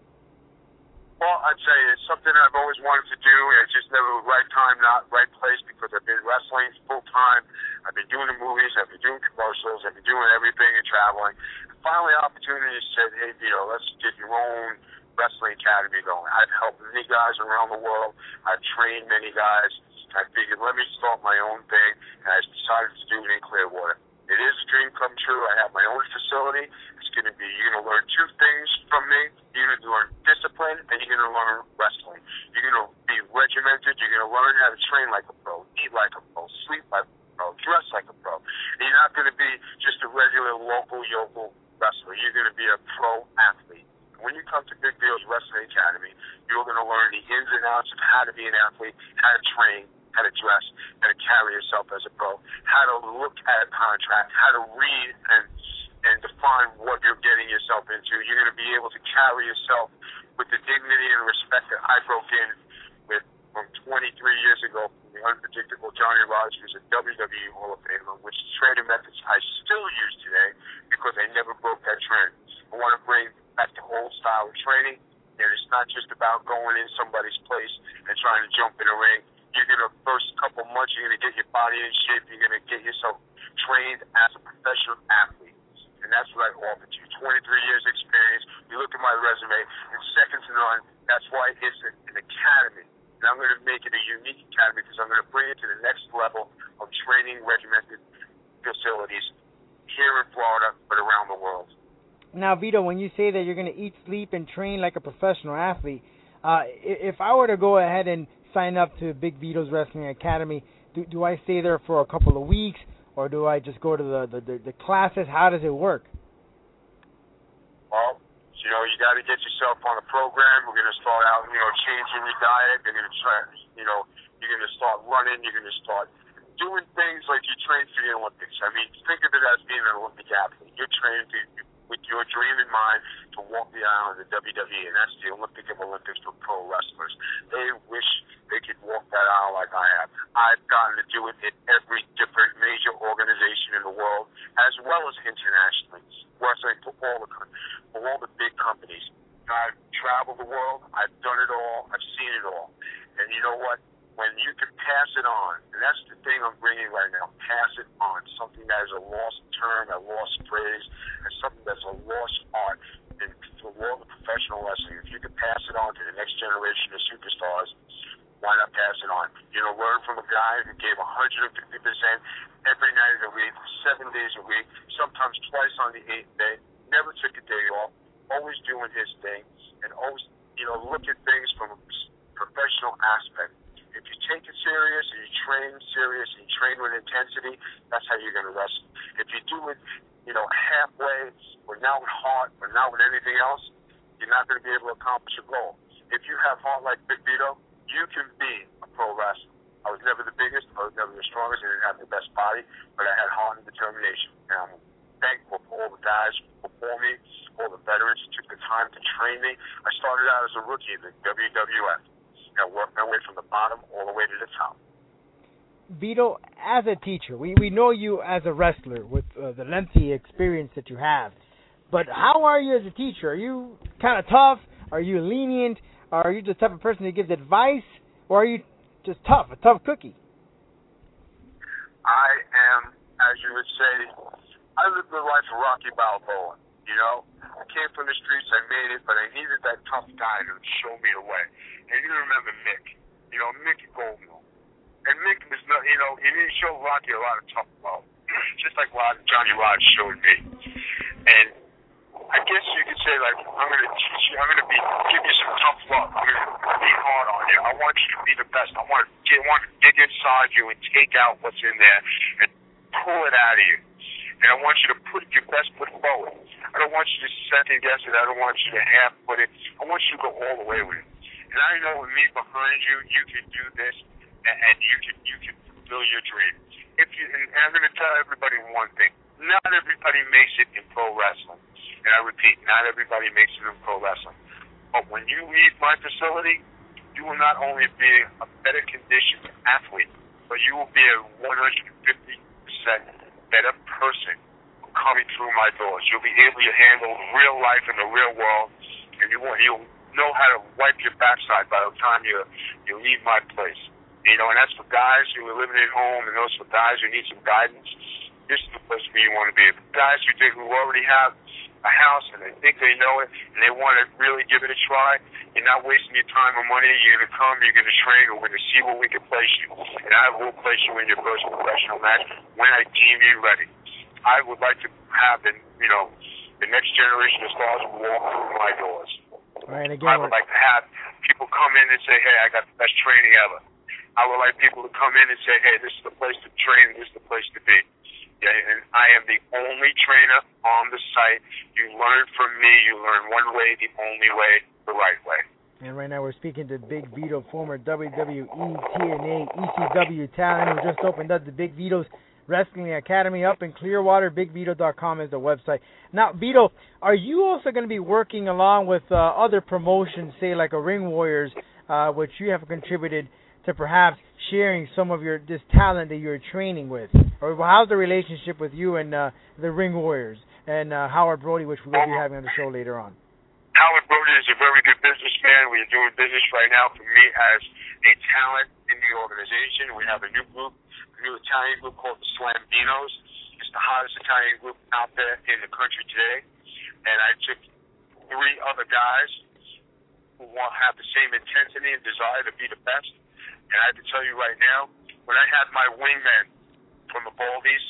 M: Well, I'd say it's something I've always wanted to do. It's just never the right time, not right place, because I've been wrestling full time. I've been doing the movies. I've been doing commercials. I've been doing everything and traveling. And finally, opportunity said, "Hey, Vito, let's get your own wrestling academy going." I've helped many guys around the world. I've trained many guys. I figured, let me start my own thing, and I decided to do it in Clearwater. It is a dream come true. I have my own facility. It's going to be, you're going to learn two things from me. You're going to learn discipline, and you're going to learn wrestling. You're going to be regimented. You're going to learn how to train like a pro, eat like a pro, sleep like a pro, dress like a pro. And you're not going to be just a regular local, yokel wrestler. You're going to be a pro athlete. When you come to Big Vito's Wrestling Academy, you're going to learn the ins and outs of how to be an athlete, how to train, how to dress, how to carry yourself as a pro, how to look at a contract, how to read and and define what you're getting yourself into. You're going to be able to carry yourself with the dignity and respect that I broke in with from twenty-three years ago from the unpredictable Johnny Rodz, who's a W W E Hall of Famer, which training methods I still use today because I never broke that trend. I want to bring back the old style of training, and it's not just about going in somebody's place and trying to jump in a ring. You're going to, first couple months, you're going to get your body in shape. You're going to get yourself trained as a professional athlete. And that's what I offer to you. twenty-three years experience. You look at my resume, it's second to none. That's why it's an academy. And I'm going to make it a unique academy because I'm going to bring it to the next level of training regimented facilities here in Florida, but around the world.
B: Now, Vito, when you say that you're going to eat, sleep, and train like a professional athlete, uh, if I were to go ahead and sign up to Big Vito's Wrestling Academy, do, do I stay there for a couple of weeks, or do I just go to the, the, the, the classes? How does it work?
M: Well, you know, you got to get yourself on a program. We're going to start out, you know, changing your diet. You're going to try, you know, you're going to start running. You're going to start doing things like you train for the Olympics. I mean, think of it as being an Olympic athlete. You're training to, with your dream in mind to walk the aisle in the W W E, and that's the Olympic of Olympics for pro wrestlers. They wish they could walk that aisle like I have. I've gotten to do it in every different major organization in the world, as well as internationally, wrestling for all the for all the big companies. I've traveled the world. I've done it all. I've seen it all. And you know what? When you can pass it on, and that's the thing I'm bringing right now, pass it on, something that is a lost term, a lost phrase, and something that's a lost art in the world of professional wrestling. If you can pass it on to the next generation of superstars, why not pass it on? You know, learn from a guy who gave one hundred fifty percent every night of the week, seven days a week, sometimes twice on the eighth day, never took a day off, always doing his thing, and always, you know, look at things from a professional aspect. If you take it serious and you train serious and you train with intensity, that's how you're going to wrestle. If you do it, you know, halfway or not with heart or not with anything else, you're not going to be able to accomplish your goal. If you have heart like Big Vito, you can be a pro wrestler. I was never the biggest, I was never the strongest, I didn't have the best body, but I had heart and determination. And I'm thankful for all the guys before me, all the veterans who took the time to train me. I started out as a rookie in the W W F. I worked my way from the bottom all the way to the top.
B: Vito, as a teacher, we, we know you as a wrestler with uh, the lengthy experience that you have. But how are you as a teacher? Are you kind of tough? Are you lenient? Are you just the type of person that gives advice? Or are you just tough, a tough cookie?
M: I am, as you would say, I lived the life of Rocky Balboa. You know, I came from the streets, I made it, but I needed that tough guy to show me the way. And you remember Mick, you know, Mick Goldmill. And Mick was not, you know, he didn't show Rocky a lot of tough love, just like Johnny Rodz showed me. And I guess you could say, like, I'm going to teach you, I'm going to be, give you some tough love. I'm going to be hard on you. I want you to be the best. I want to, get, want to dig inside you and take out what's in there and pull it out of you. And I want you to put your best foot forward. I don't want you to second guess it. I don't want you to half put it. I want you to go all the way with it. And I know with me behind you, you can do this, and, and you can you can fulfill your dream. If you, and I'm going to tell everybody one thing: not everybody makes it in pro wrestling. And I repeat, not everybody makes it in pro wrestling. But when you leave my facility, you will not only be a better conditioned athlete, but you will be a one hundred fifty percent better person coming through my doors. You'll be able to handle real life in the real world, and you want, you'll know how to wipe your backside by the time you you leave my place. You know, and that's for guys who are living at home, and those for guys who need some guidance. This is the place where you want to be. For guys who think who already have a house and they think they know it and they want to really give it a try, you're not wasting your time or money. You're going to come, you're going to train, we're going to see where we can place you. And I will place you in your first professional match when I deem you ready. I would like to have the, you know, the next generation of stars walk through my doors.
B: Right, again,
M: I would like to have people come in and say, hey, I got the best training ever. I would like people to come in and say, hey, this is the place to train, this is the place to be. Yeah, and I am the only trainer on the site. You learn from me. You learn one way, the only way, the right way.
B: And right now we're speaking to Big Vito, former W W E, T N A, E C W talent who just opened up the Big Vito's Wrestling Academy up in Clearwater. Big Vito dot com is the website. Now, Vito, are you also going to be working along with uh, other promotions, say like a Ring Warriors, uh, which you have contributed to perhaps sharing some of your this talent that you're training with? Or how's the relationship with you and uh, the Ring Warriors and uh, Howard Brody, which we will be having on the show later on?
M: Howard Brody is a very good businessman. We are doing business right now for me as a talent in the organization. We have a new group, a new Italian group called the Slambinos. It's the hottest Italian group out there in the country today. And I took three other guys who want have the same intensity and desire to be the best. And I have to tell you right now, when I had my wingman from the Baldies,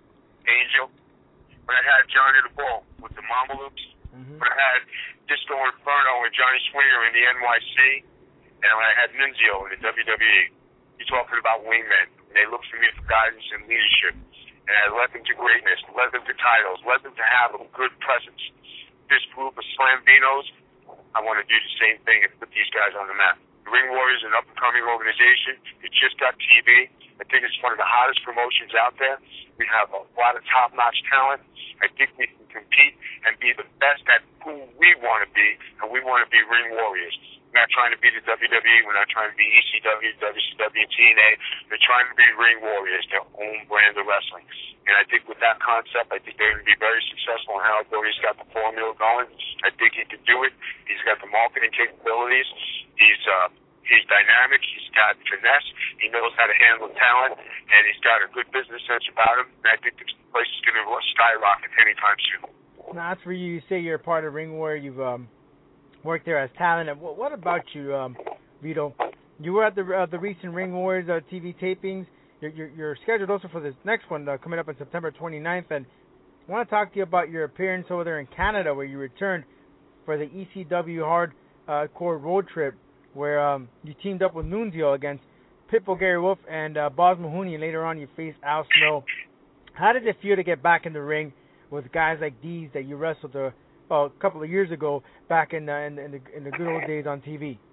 M: Angel, when I had Johnny the Bull with the Mamalukes, mm-hmm. when I had Disco Inferno and Johnny Swinger in the N Y C, and when I had Nunzio in the W W E. You're talking about wingmen. And they looked for me for guidance and leadership. And I led them to greatness, led them to titles, led them to have a good presence. This group of Slambinos, I want to do the same thing and put these guys on the map. The Ring Warriors is an up-and-coming organization. It just got T V. I think it's one of the hottest promotions out there. We have a lot of top-notch talent. I think we can compete and be the best at who we want to be, and we want to be Ring Warriors. We're not trying to be the W W E. We're not trying to be E C W, W C W, T N A. We're trying to be Ring Warriors, their own brand of wrestling. And I think with that concept, I think they're going to be very successful. And Howard Brody's got the formula going. I think he can do it. He's got the marketing capabilities. He's uh, he's dynamic. He's got finesse. He knows how to handle talent, and he's got a good business sense about him. And I think this place is going to skyrocket anytime soon.
B: Now, that's where you say you're a part of Ring Warrior. You've um, worked there as talent. And what, what about you, um, Vito? You were at the uh, the recent Ring Warriors uh, T V tapings. You're, you're, you're scheduled also for this next one uh, coming up on September twenty-ninth. And I want to talk to you about your appearance over there in Canada, where you returned for the E C W Hardcore Road Trip, where um, you teamed up with Nunzio against Pitbull Gary Wolf and uh, Boz Mahoney, and later on you faced Al Snow. How did it feel to get back in the ring with guys like these that you wrestled a, well, a couple of years ago back in, uh, in, in, the, in the good old days on T V?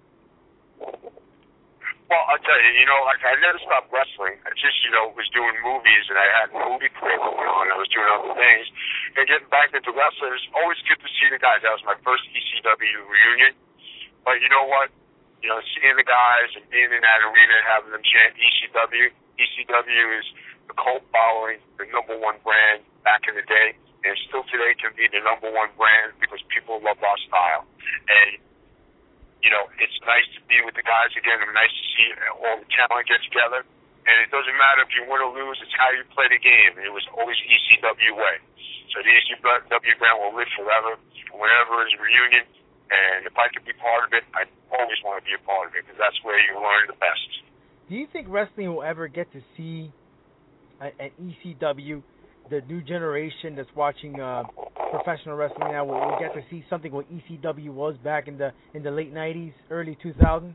M: Well, I'll tell you, you know, like I never stopped wrestling. I just, you know, was doing movies, and I had movie career going on. I was doing other things. And getting back into wrestling, it was always good to see the guys. That was my first E C W reunion. But you know what? You know, seeing the guys and being in that arena and having them chant E C W. E C W is the cult following, the number one brand back in the day, and still today can be the number one brand because people love our style. And you know, it's nice to be with the guys again. It's nice to see all the talent get together. And it doesn't matter if you win or lose, it's how you play the game. And it was always E C W way. So the E C W brand will live forever. Whenever there's a reunion, and if I could be part of it, I always want to be a part of it because that's where you learn the best.
B: Do you think wrestling will ever get to see an E C W, the new generation that's watching uh, professional wrestling now, will we get to see something what E C W was back in the in the late nineties, early two thousands?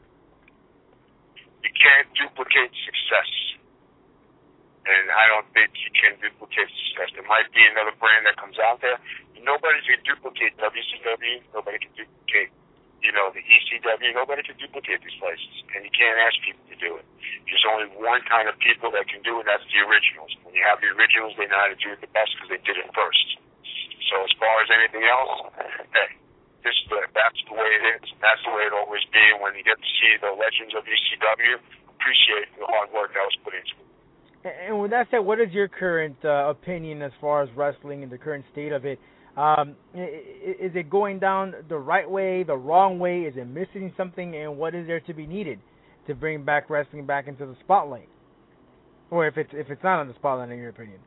M: You can't duplicate success, and I don't think you can duplicate success. There might be another brand that comes out there. Nobody can duplicate W C W. Nobody can duplicate, you know, the E C W. Nobody can duplicate these places, and you can't ask people to do it. There's only one kind of people that can do it. That's the originals. When you have the originals, they know how to do it the best because they did it first. So as far as anything else, hey, this that's the way it is. That's the way it always be. When you get to see the legends of E C W, appreciate the hard work that was put into it.
B: And with that said, what is your current uh, opinion as far as wrestling and the current state of it? Um, is it going down the right way, the wrong way? Is it missing something? And what is there to be needed to bring back wrestling back into the spotlight? Or if it's if it's not on the spotlight, in your opinion?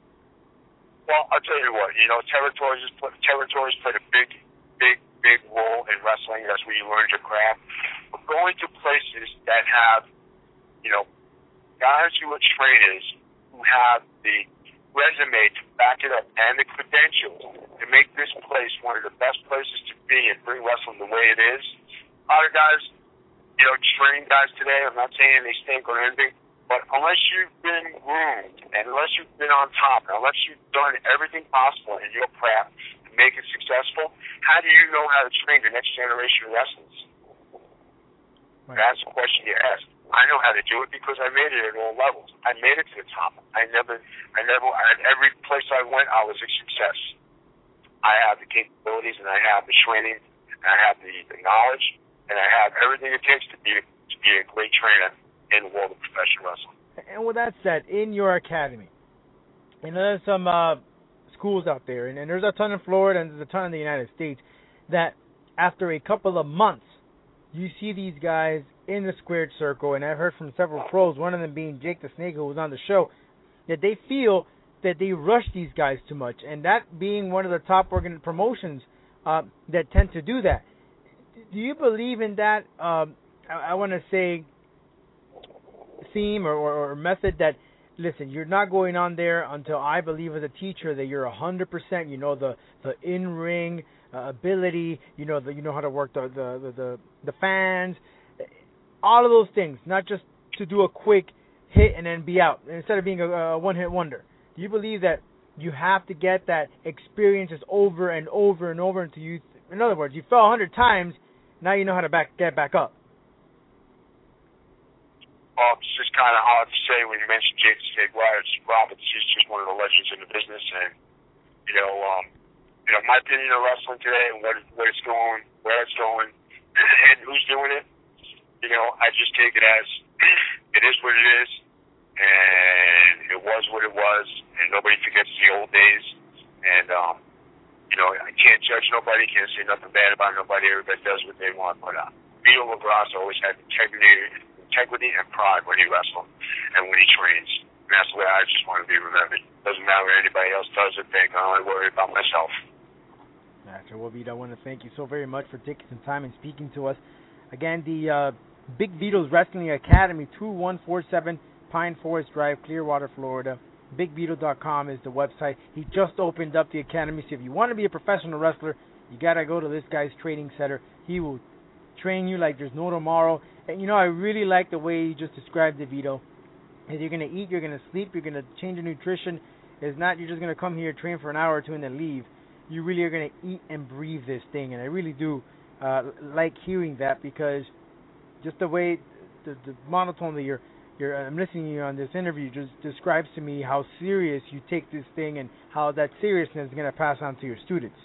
M: Well, I'll tell you what. You know, territories territories played a big, big, big role in wrestling. That's where you learned your craft. But going to places that have, you know, guys who are trainers who have the resume to back it up and the credentials to make this place one of the best places to be and bring wrestling the way it is. A lot of guys, you know, train guys today, I'm not saying they stink or anything, but unless you've been groomed and unless you've been on top and unless you've done everything possible in your craft to make it successful, how do you know how to train the next generation of wrestlers? Right. That's the question you ask. I know how to do it because I made it at all levels. I made it to the top. I never, I never, at every place I went, I was a success. I have the capabilities and I have the training and I have the, the knowledge and I have everything it takes to be to be a great trainer in the world of professional wrestling.
B: And with that said, in your academy, you know, there's some uh, schools out there, and, and there's a ton in Florida and there's a ton in the United States, that after a couple of months, you see these guys in the squared circle, and I've heard from several pros, one of them being Jake the Snake, who was on the show, that they feel that they rush these guys too much, and that being one of the top organ promotions uh, that tend to do that. Do you believe in that, um, I, I want to say, theme or, or, or method that, listen, you're not going on there until I believe as a teacher that you're one hundred percent, you know, the, the in-ring uh, ability, you know, the, you know how to work the, the, the, the fans, all of those things, not just to do a quick hit and then be out, instead of being a, a one-hit wonder. Do you believe that you have to get that experiences over and over and over until you, in other words, you fell a hundred times, now you know how to back get back up?
M: Oh, it's just kind of hard to say when you mention Jake Snake Roberts. He's just one of the legends in the business, and you know, um, you know, my opinion of wrestling today and what where it's going, where it's going, and who's doing it. You know, I just take it as it is what it is, and it was what it was, and nobody forgets the old days. And um, you know, I can't judge nobody, can't say nothing bad about nobody. Everybody does what they want, but uh, Vito LaGrasse always had integrity. integrity and pride when he wrestles and when he trains. And that's the way I just want to be remembered. Doesn't matter what anybody else does or think. I only worry about myself.
B: Gotcha. Well, Vito, I want to thank you so very much for taking some time and speaking to us. Again, the uh, Big Vito's Wrestling Academy, two one four seven Pine Forest Drive, Clearwater, Florida. Big Vito dot com is the website. He just opened up the academy, so if you want to be a professional wrestler, you got to go to this guy's training center. He will train you like there's no tomorrow. And, you know, I really like the way you just described it, Vito. Is you're going to eat, you're going to sleep, you're going to change your nutrition. It's not you're just going to come here, train for an hour or two, and then leave. You really are going to eat and breathe this thing. And I really do uh, like hearing that, because just the way, the, the monotone that you're, you're, I'm listening to you on this interview just describes to me how serious you take this thing and how that seriousness is going to pass on to your students.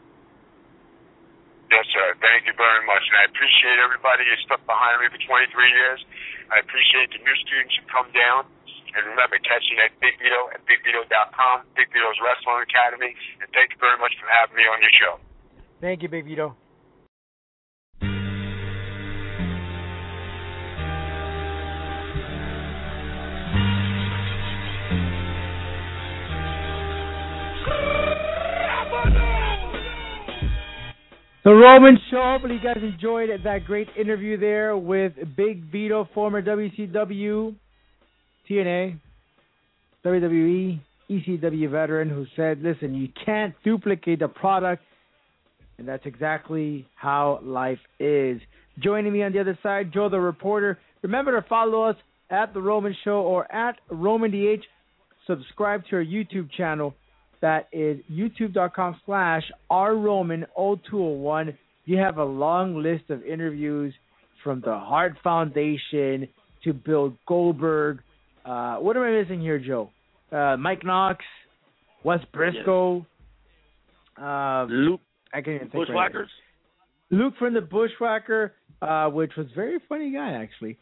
M: Yes, sir. Thank you very much. And I appreciate everybody who stuck behind me for twenty-three years. I appreciate the new students who come down. And remember, catch me at Big Vito at Big Vito dot com, Big Vito's Wrestling Academy. And thank you very much for having me on your show.
B: Thank you, Big Vito. The Roman Show. Hopefully you guys enjoyed that great interview there with Big Vito, former W C W, T N A, W W E, E C W veteran, who said, listen, you can't duplicate the product, and that's exactly how life is. Joining me on the other side, Joe the Reporter. Remember to follow us at The Roman Show or at Roman D H. Subscribe to our YouTube channel. That is youtube.com slash rroman0201. You have a long list of interviews from the Hart Foundation to Bill Goldberg. Uh, what am I missing here, Joe? Uh, Mike Knox, Wes Briscoe, yes. uh,
H: Luke,
B: I can't even think
H: Bushwhackers.
B: Right Luke from the Bushwhacker, uh, which was a very funny guy, actually.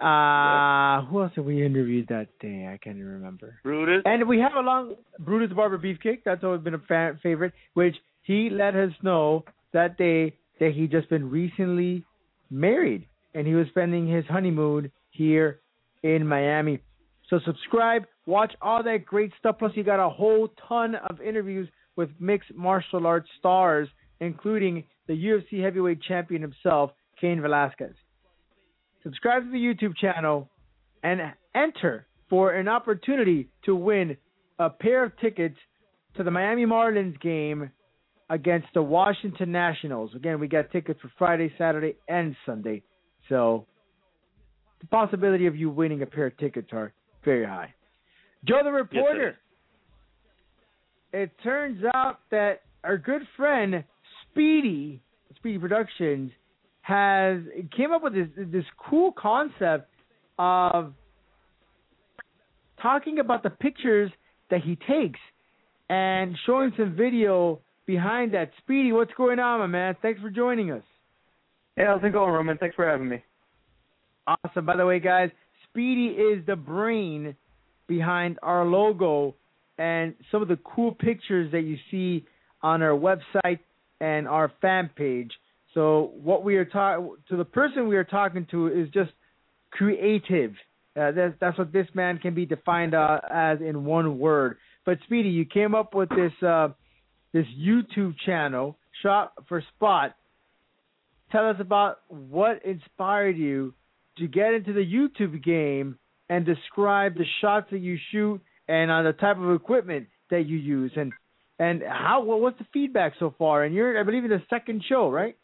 B: Uh, who else have we interviewed that day? I can't even remember.
H: Brutus.
B: And we have along Brutus Barber Beefcake. That's always been a fan favorite, which he let us know that day that he just been recently married, and he was spending his honeymoon here in Miami. So subscribe, watch all that great stuff. Plus, you got a whole ton of interviews with mixed martial arts stars, including the U F C heavyweight champion himself, Cain Velasquez. Subscribe to the YouTube channel and enter for an opportunity to win a pair of tickets to the Miami Marlins game against the Washington Nationals. Again, we got tickets for Friday, Saturday, and Sunday. So the possibility of you winning a pair of tickets are very high. Joe the Reporter. Yes, it turns out that our good friend Speedy, Speedy Productions, has came up with this this cool concept of talking about the pictures that he takes and showing some video behind that. Speedy, what's going on, my man? Thanks for joining us.
N: Hey, how's it going, Roman? Thanks for having me.
B: Awesome. By the way, guys, Speedy is the brain behind our logo and some of the cool pictures that you see on our website and our fan page. So what we are talking to the person we are talking to is just creative. Uh, that's, that's what this man can be defined uh, as in one word. But Speedy, you came up with this uh, this YouTube channel, Shot for Spot. Tell us about what inspired you to get into the YouTube game and describe the shots that you shoot and uh, the type of equipment that you use, and and how well, what's the feedback so far? And you're, I believe, in the second show, right?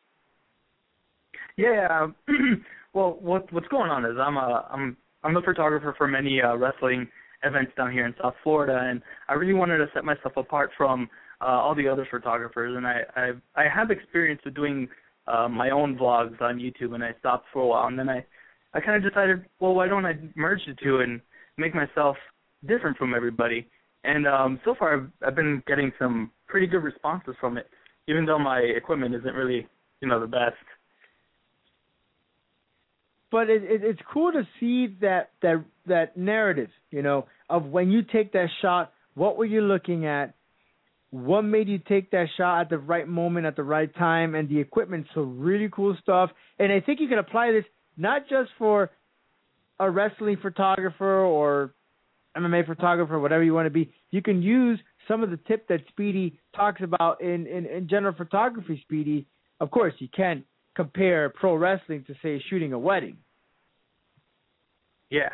N: Yeah. Well, what what's going on is I'm a I'm I'm a photographer for many uh, wrestling events down here in South Florida, and I really wanted to set myself apart from uh, all the other photographers. And I I, I have experience with doing uh, my own vlogs on YouTube, and I stopped for a while, and then I I kind of decided, well, why don't I merge the two and make myself different from everybody? And um, so far, I've, I've been getting some pretty good responses from it, even though my equipment isn't really, you know, the best.
B: But it, it, it's cool to see that, that that narrative, you know, of when you take that shot, what were you looking at? What made you take that shot at the right moment, at the right time? And the equipment, so really cool stuff. And I think you can apply this not just for a wrestling photographer or M M A photographer, whatever you want to be. You can use some of the tips that Speedy talks about in, in, in general photography, Speedy. Of course, you can't compare pro wrestling to, say, shooting a wedding.
N: Yeah.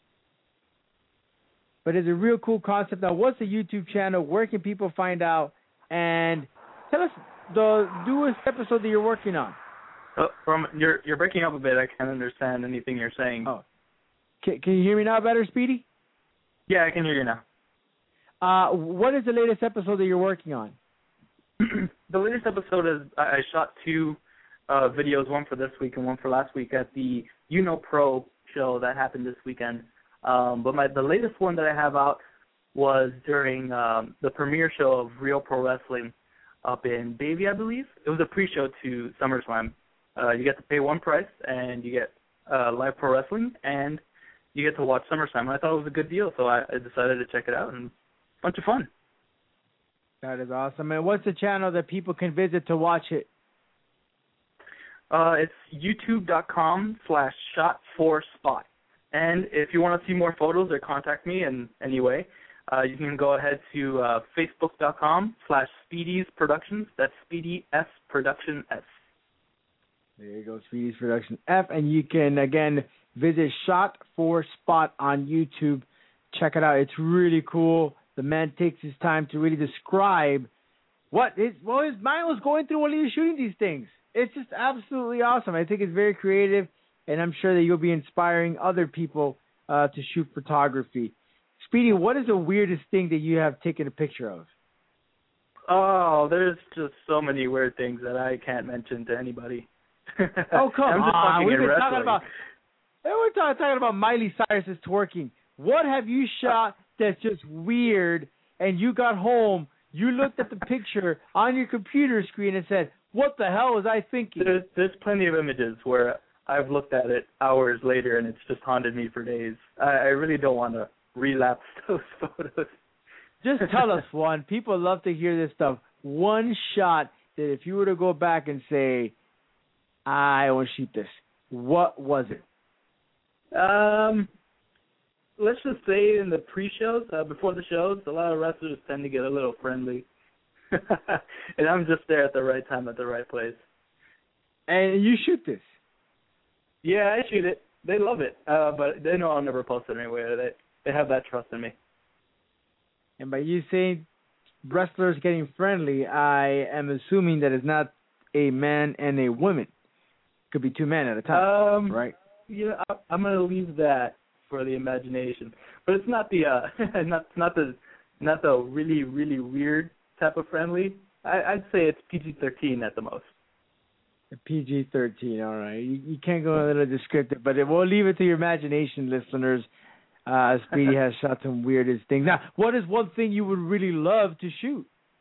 B: But it's a real cool concept. Now, what's the YouTube channel? Where can people find out? And tell us the newest episode that you're working on.
N: Oh, from, you're you're breaking up a bit. I can't understand anything you're saying.
B: Oh, can, can you hear me now better, Speedy?
N: Yeah, I can hear you now.
B: Uh, what is the latest episode that you're working on?
N: The latest episode is I shot two uh, videos, one for this week and one for last week at the You Know Pro show that happened this weekend. Um, but my the latest one that I have out was during um, the premiere show of Real Pro Wrestling up in Davie, I believe. It was a pre-show to SummerSlam. Uh, you get to pay one price, and you get uh, live pro wrestling, and you get to watch SummerSlam. And I thought it was a good deal, so I, I decided to check it out, and a bunch of fun.
B: That is awesome. And what's the channel that people can visit to watch it?
N: Uh, it's youtube.com slash shot for spot. And if you want to see more photos or contact me in any way, uh, you can go ahead to uh, facebook.com slash Speedy's Productions. That's Speedy S Production S.
B: There you go, Speedy's Production F. And you can, again, visit Shot for Spot on YouTube. Check it out. It's really cool. The man takes his time to really describe what his, well, his mind was going through while he was shooting these things. It's just absolutely awesome. I think it's very creative, and I'm sure that you'll be inspiring other people uh, to shoot photography. Speedy, what is the weirdest thing that you have taken a picture of?
N: Oh, there's just so many weird things that I can't mention to anybody.
B: Oh, come
N: I'm just
B: on. We've been
N: wrestling.
B: talking about, we're talking, talking about Miley Cyrus's twerking. What have you shot that's just weird, and you got home, you looked at the picture on your computer screen and said, what the hell was I thinking?
N: There's, there's plenty of images where I've looked at it hours later, and it's just haunted me for days. I, I really don't want to relapse those photos.
B: Just tell us one. People love to hear this stuff. One shot that if you were to go back and say, I want to shoot this, what was it?
N: Um, let's just say in the pre-shows, uh, before the shows, a lot of wrestlers tend to get a little friendly. And I'm just there at the right time at the right place.
B: And you shoot this?
N: Yeah, I shoot it. They love it, uh, but they know I'll never post it anyway. They they have that trust in me.
B: And by you saying wrestlers getting friendly, I am assuming that it's not a man and a woman. Could be two men at a time,
N: um,
B: right?
N: Yeah, I, I'm going to leave that for the imagination. But it's not the uh, not not the not the really really weird type of friendly. I, I'd say it's P G thirteen at the most.
B: P G thirteen, all right. You, you can't go a little descriptive, but it, we'll leave it to your imagination, listeners. Uh, Speedy has shot some weirdest things. Now, what is one thing you would really love to shoot?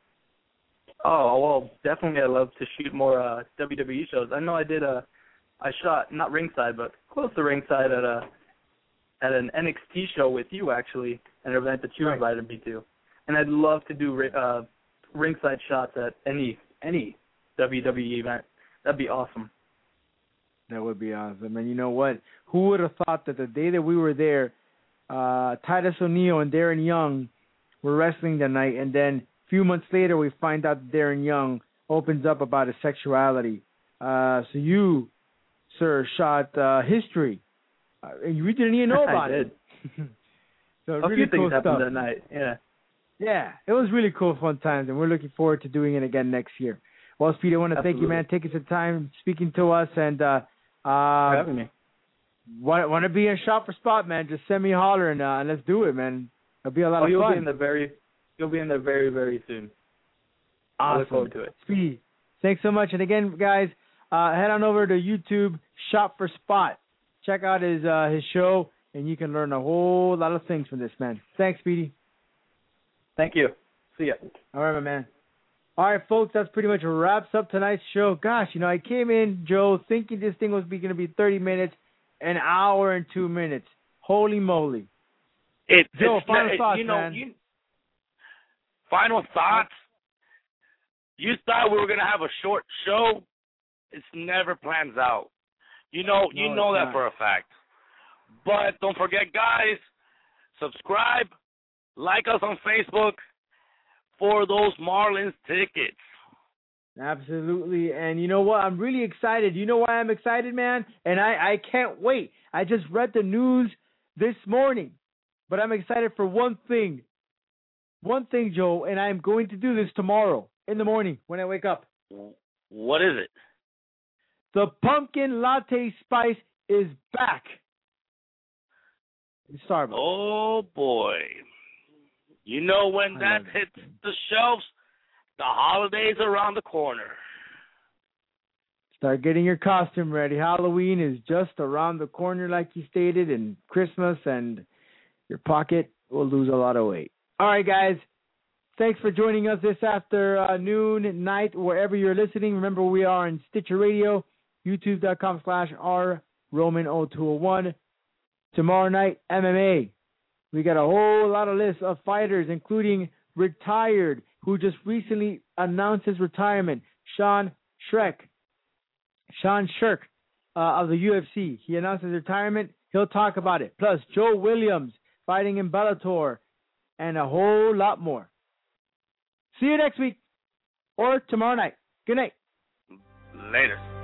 N: Oh, well, definitely I'd love to shoot more uh, W W E shows. I know I did a, I shot, not ringside, but close to ringside at a, at an N X T show with you, actually, an event that you invited me to. And I'd love to do uh, ringside shots at any any W W E event. That'd be awesome.
B: That would be awesome. And you know what? Who would have thought that the day that we were there, uh, Titus O'Neil and Darren Young were wrestling that night, and then a few months later we find out that Darren Young opens up about his sexuality. Uh, so you, sir, shot uh, history. Uh, and we didn't even know about
N: I
B: it.
N: did.
B: So
N: a
B: really
N: few
B: cool
N: things happened
B: stuff.
N: that night, yeah.
B: Yeah, it was really cool, fun times, and we're looking forward to doing it again next year. Well, Speedy, I want to thank you, man, taking some time speaking to us, and uh, uh,
N: for having me.
B: Want, want to be in Shot for Spot, man? Just send me a holler, and, uh, and let's do it, man. It'll be a lot
N: oh,
B: of
N: you'll
B: fun.
N: Be in there very, you'll be in there very, very soon.
B: Awesome.
N: I look forward to it.
B: Speedy, thanks so much. And again, guys, uh, head on over to YouTube, Shot for Spot. Check out his uh, his show, and you can learn a whole lot of things from this, man. Thanks, Speedy.
N: Thank you. See ya.
B: All right, my man. All right, folks, that's pretty much wraps up tonight's show. Gosh, you know, I came in, Joe, thinking this thing was going to be thirty minutes, an hour and two minutes. Holy moly.
G: It,
B: Joe,
G: it's
B: final
G: not,
B: thoughts,
G: you know,
B: man.
G: You, final thoughts? You thought we were going to have a short show? It's never plans out. You know,
B: No,
G: you know
B: it's
G: that
B: not.
G: for a fact. But don't forget, guys, subscribe, like us on Facebook for those Marlins tickets.
B: Absolutely. And you know what? I'm really excited. You know why I'm excited, man? And I, I can't wait. I just read the news this morning. But I'm excited for one thing. One thing, Joe, and I'm going to do this tomorrow in the morning when I wake up.
G: What is it?
B: The pumpkin latte spice is back. In Starbucks.
G: Oh, boy. You know when
B: I
G: that
B: love
G: hits the shelves, the holidays are around the corner.
B: Start getting your costume ready. Halloween is just around the corner, like you stated, and Christmas, and your pocket will lose a lot of weight. All right, guys. Thanks for joining us this afternoon, night, wherever you're listening. Remember, we are on Stitcher Radio, youtube.com slash R Roman zero two zero one. Tomorrow night, M M A. We got a whole lot of lists of fighters, including retired, who just recently announced his retirement, Sean Shrek. Sean Shirk uh, of the U F C. He announced his retirement. He'll talk about it. Plus, Joe Williams fighting in Bellator, and a whole lot more. See you next week or tomorrow night. Good night.
G: Later.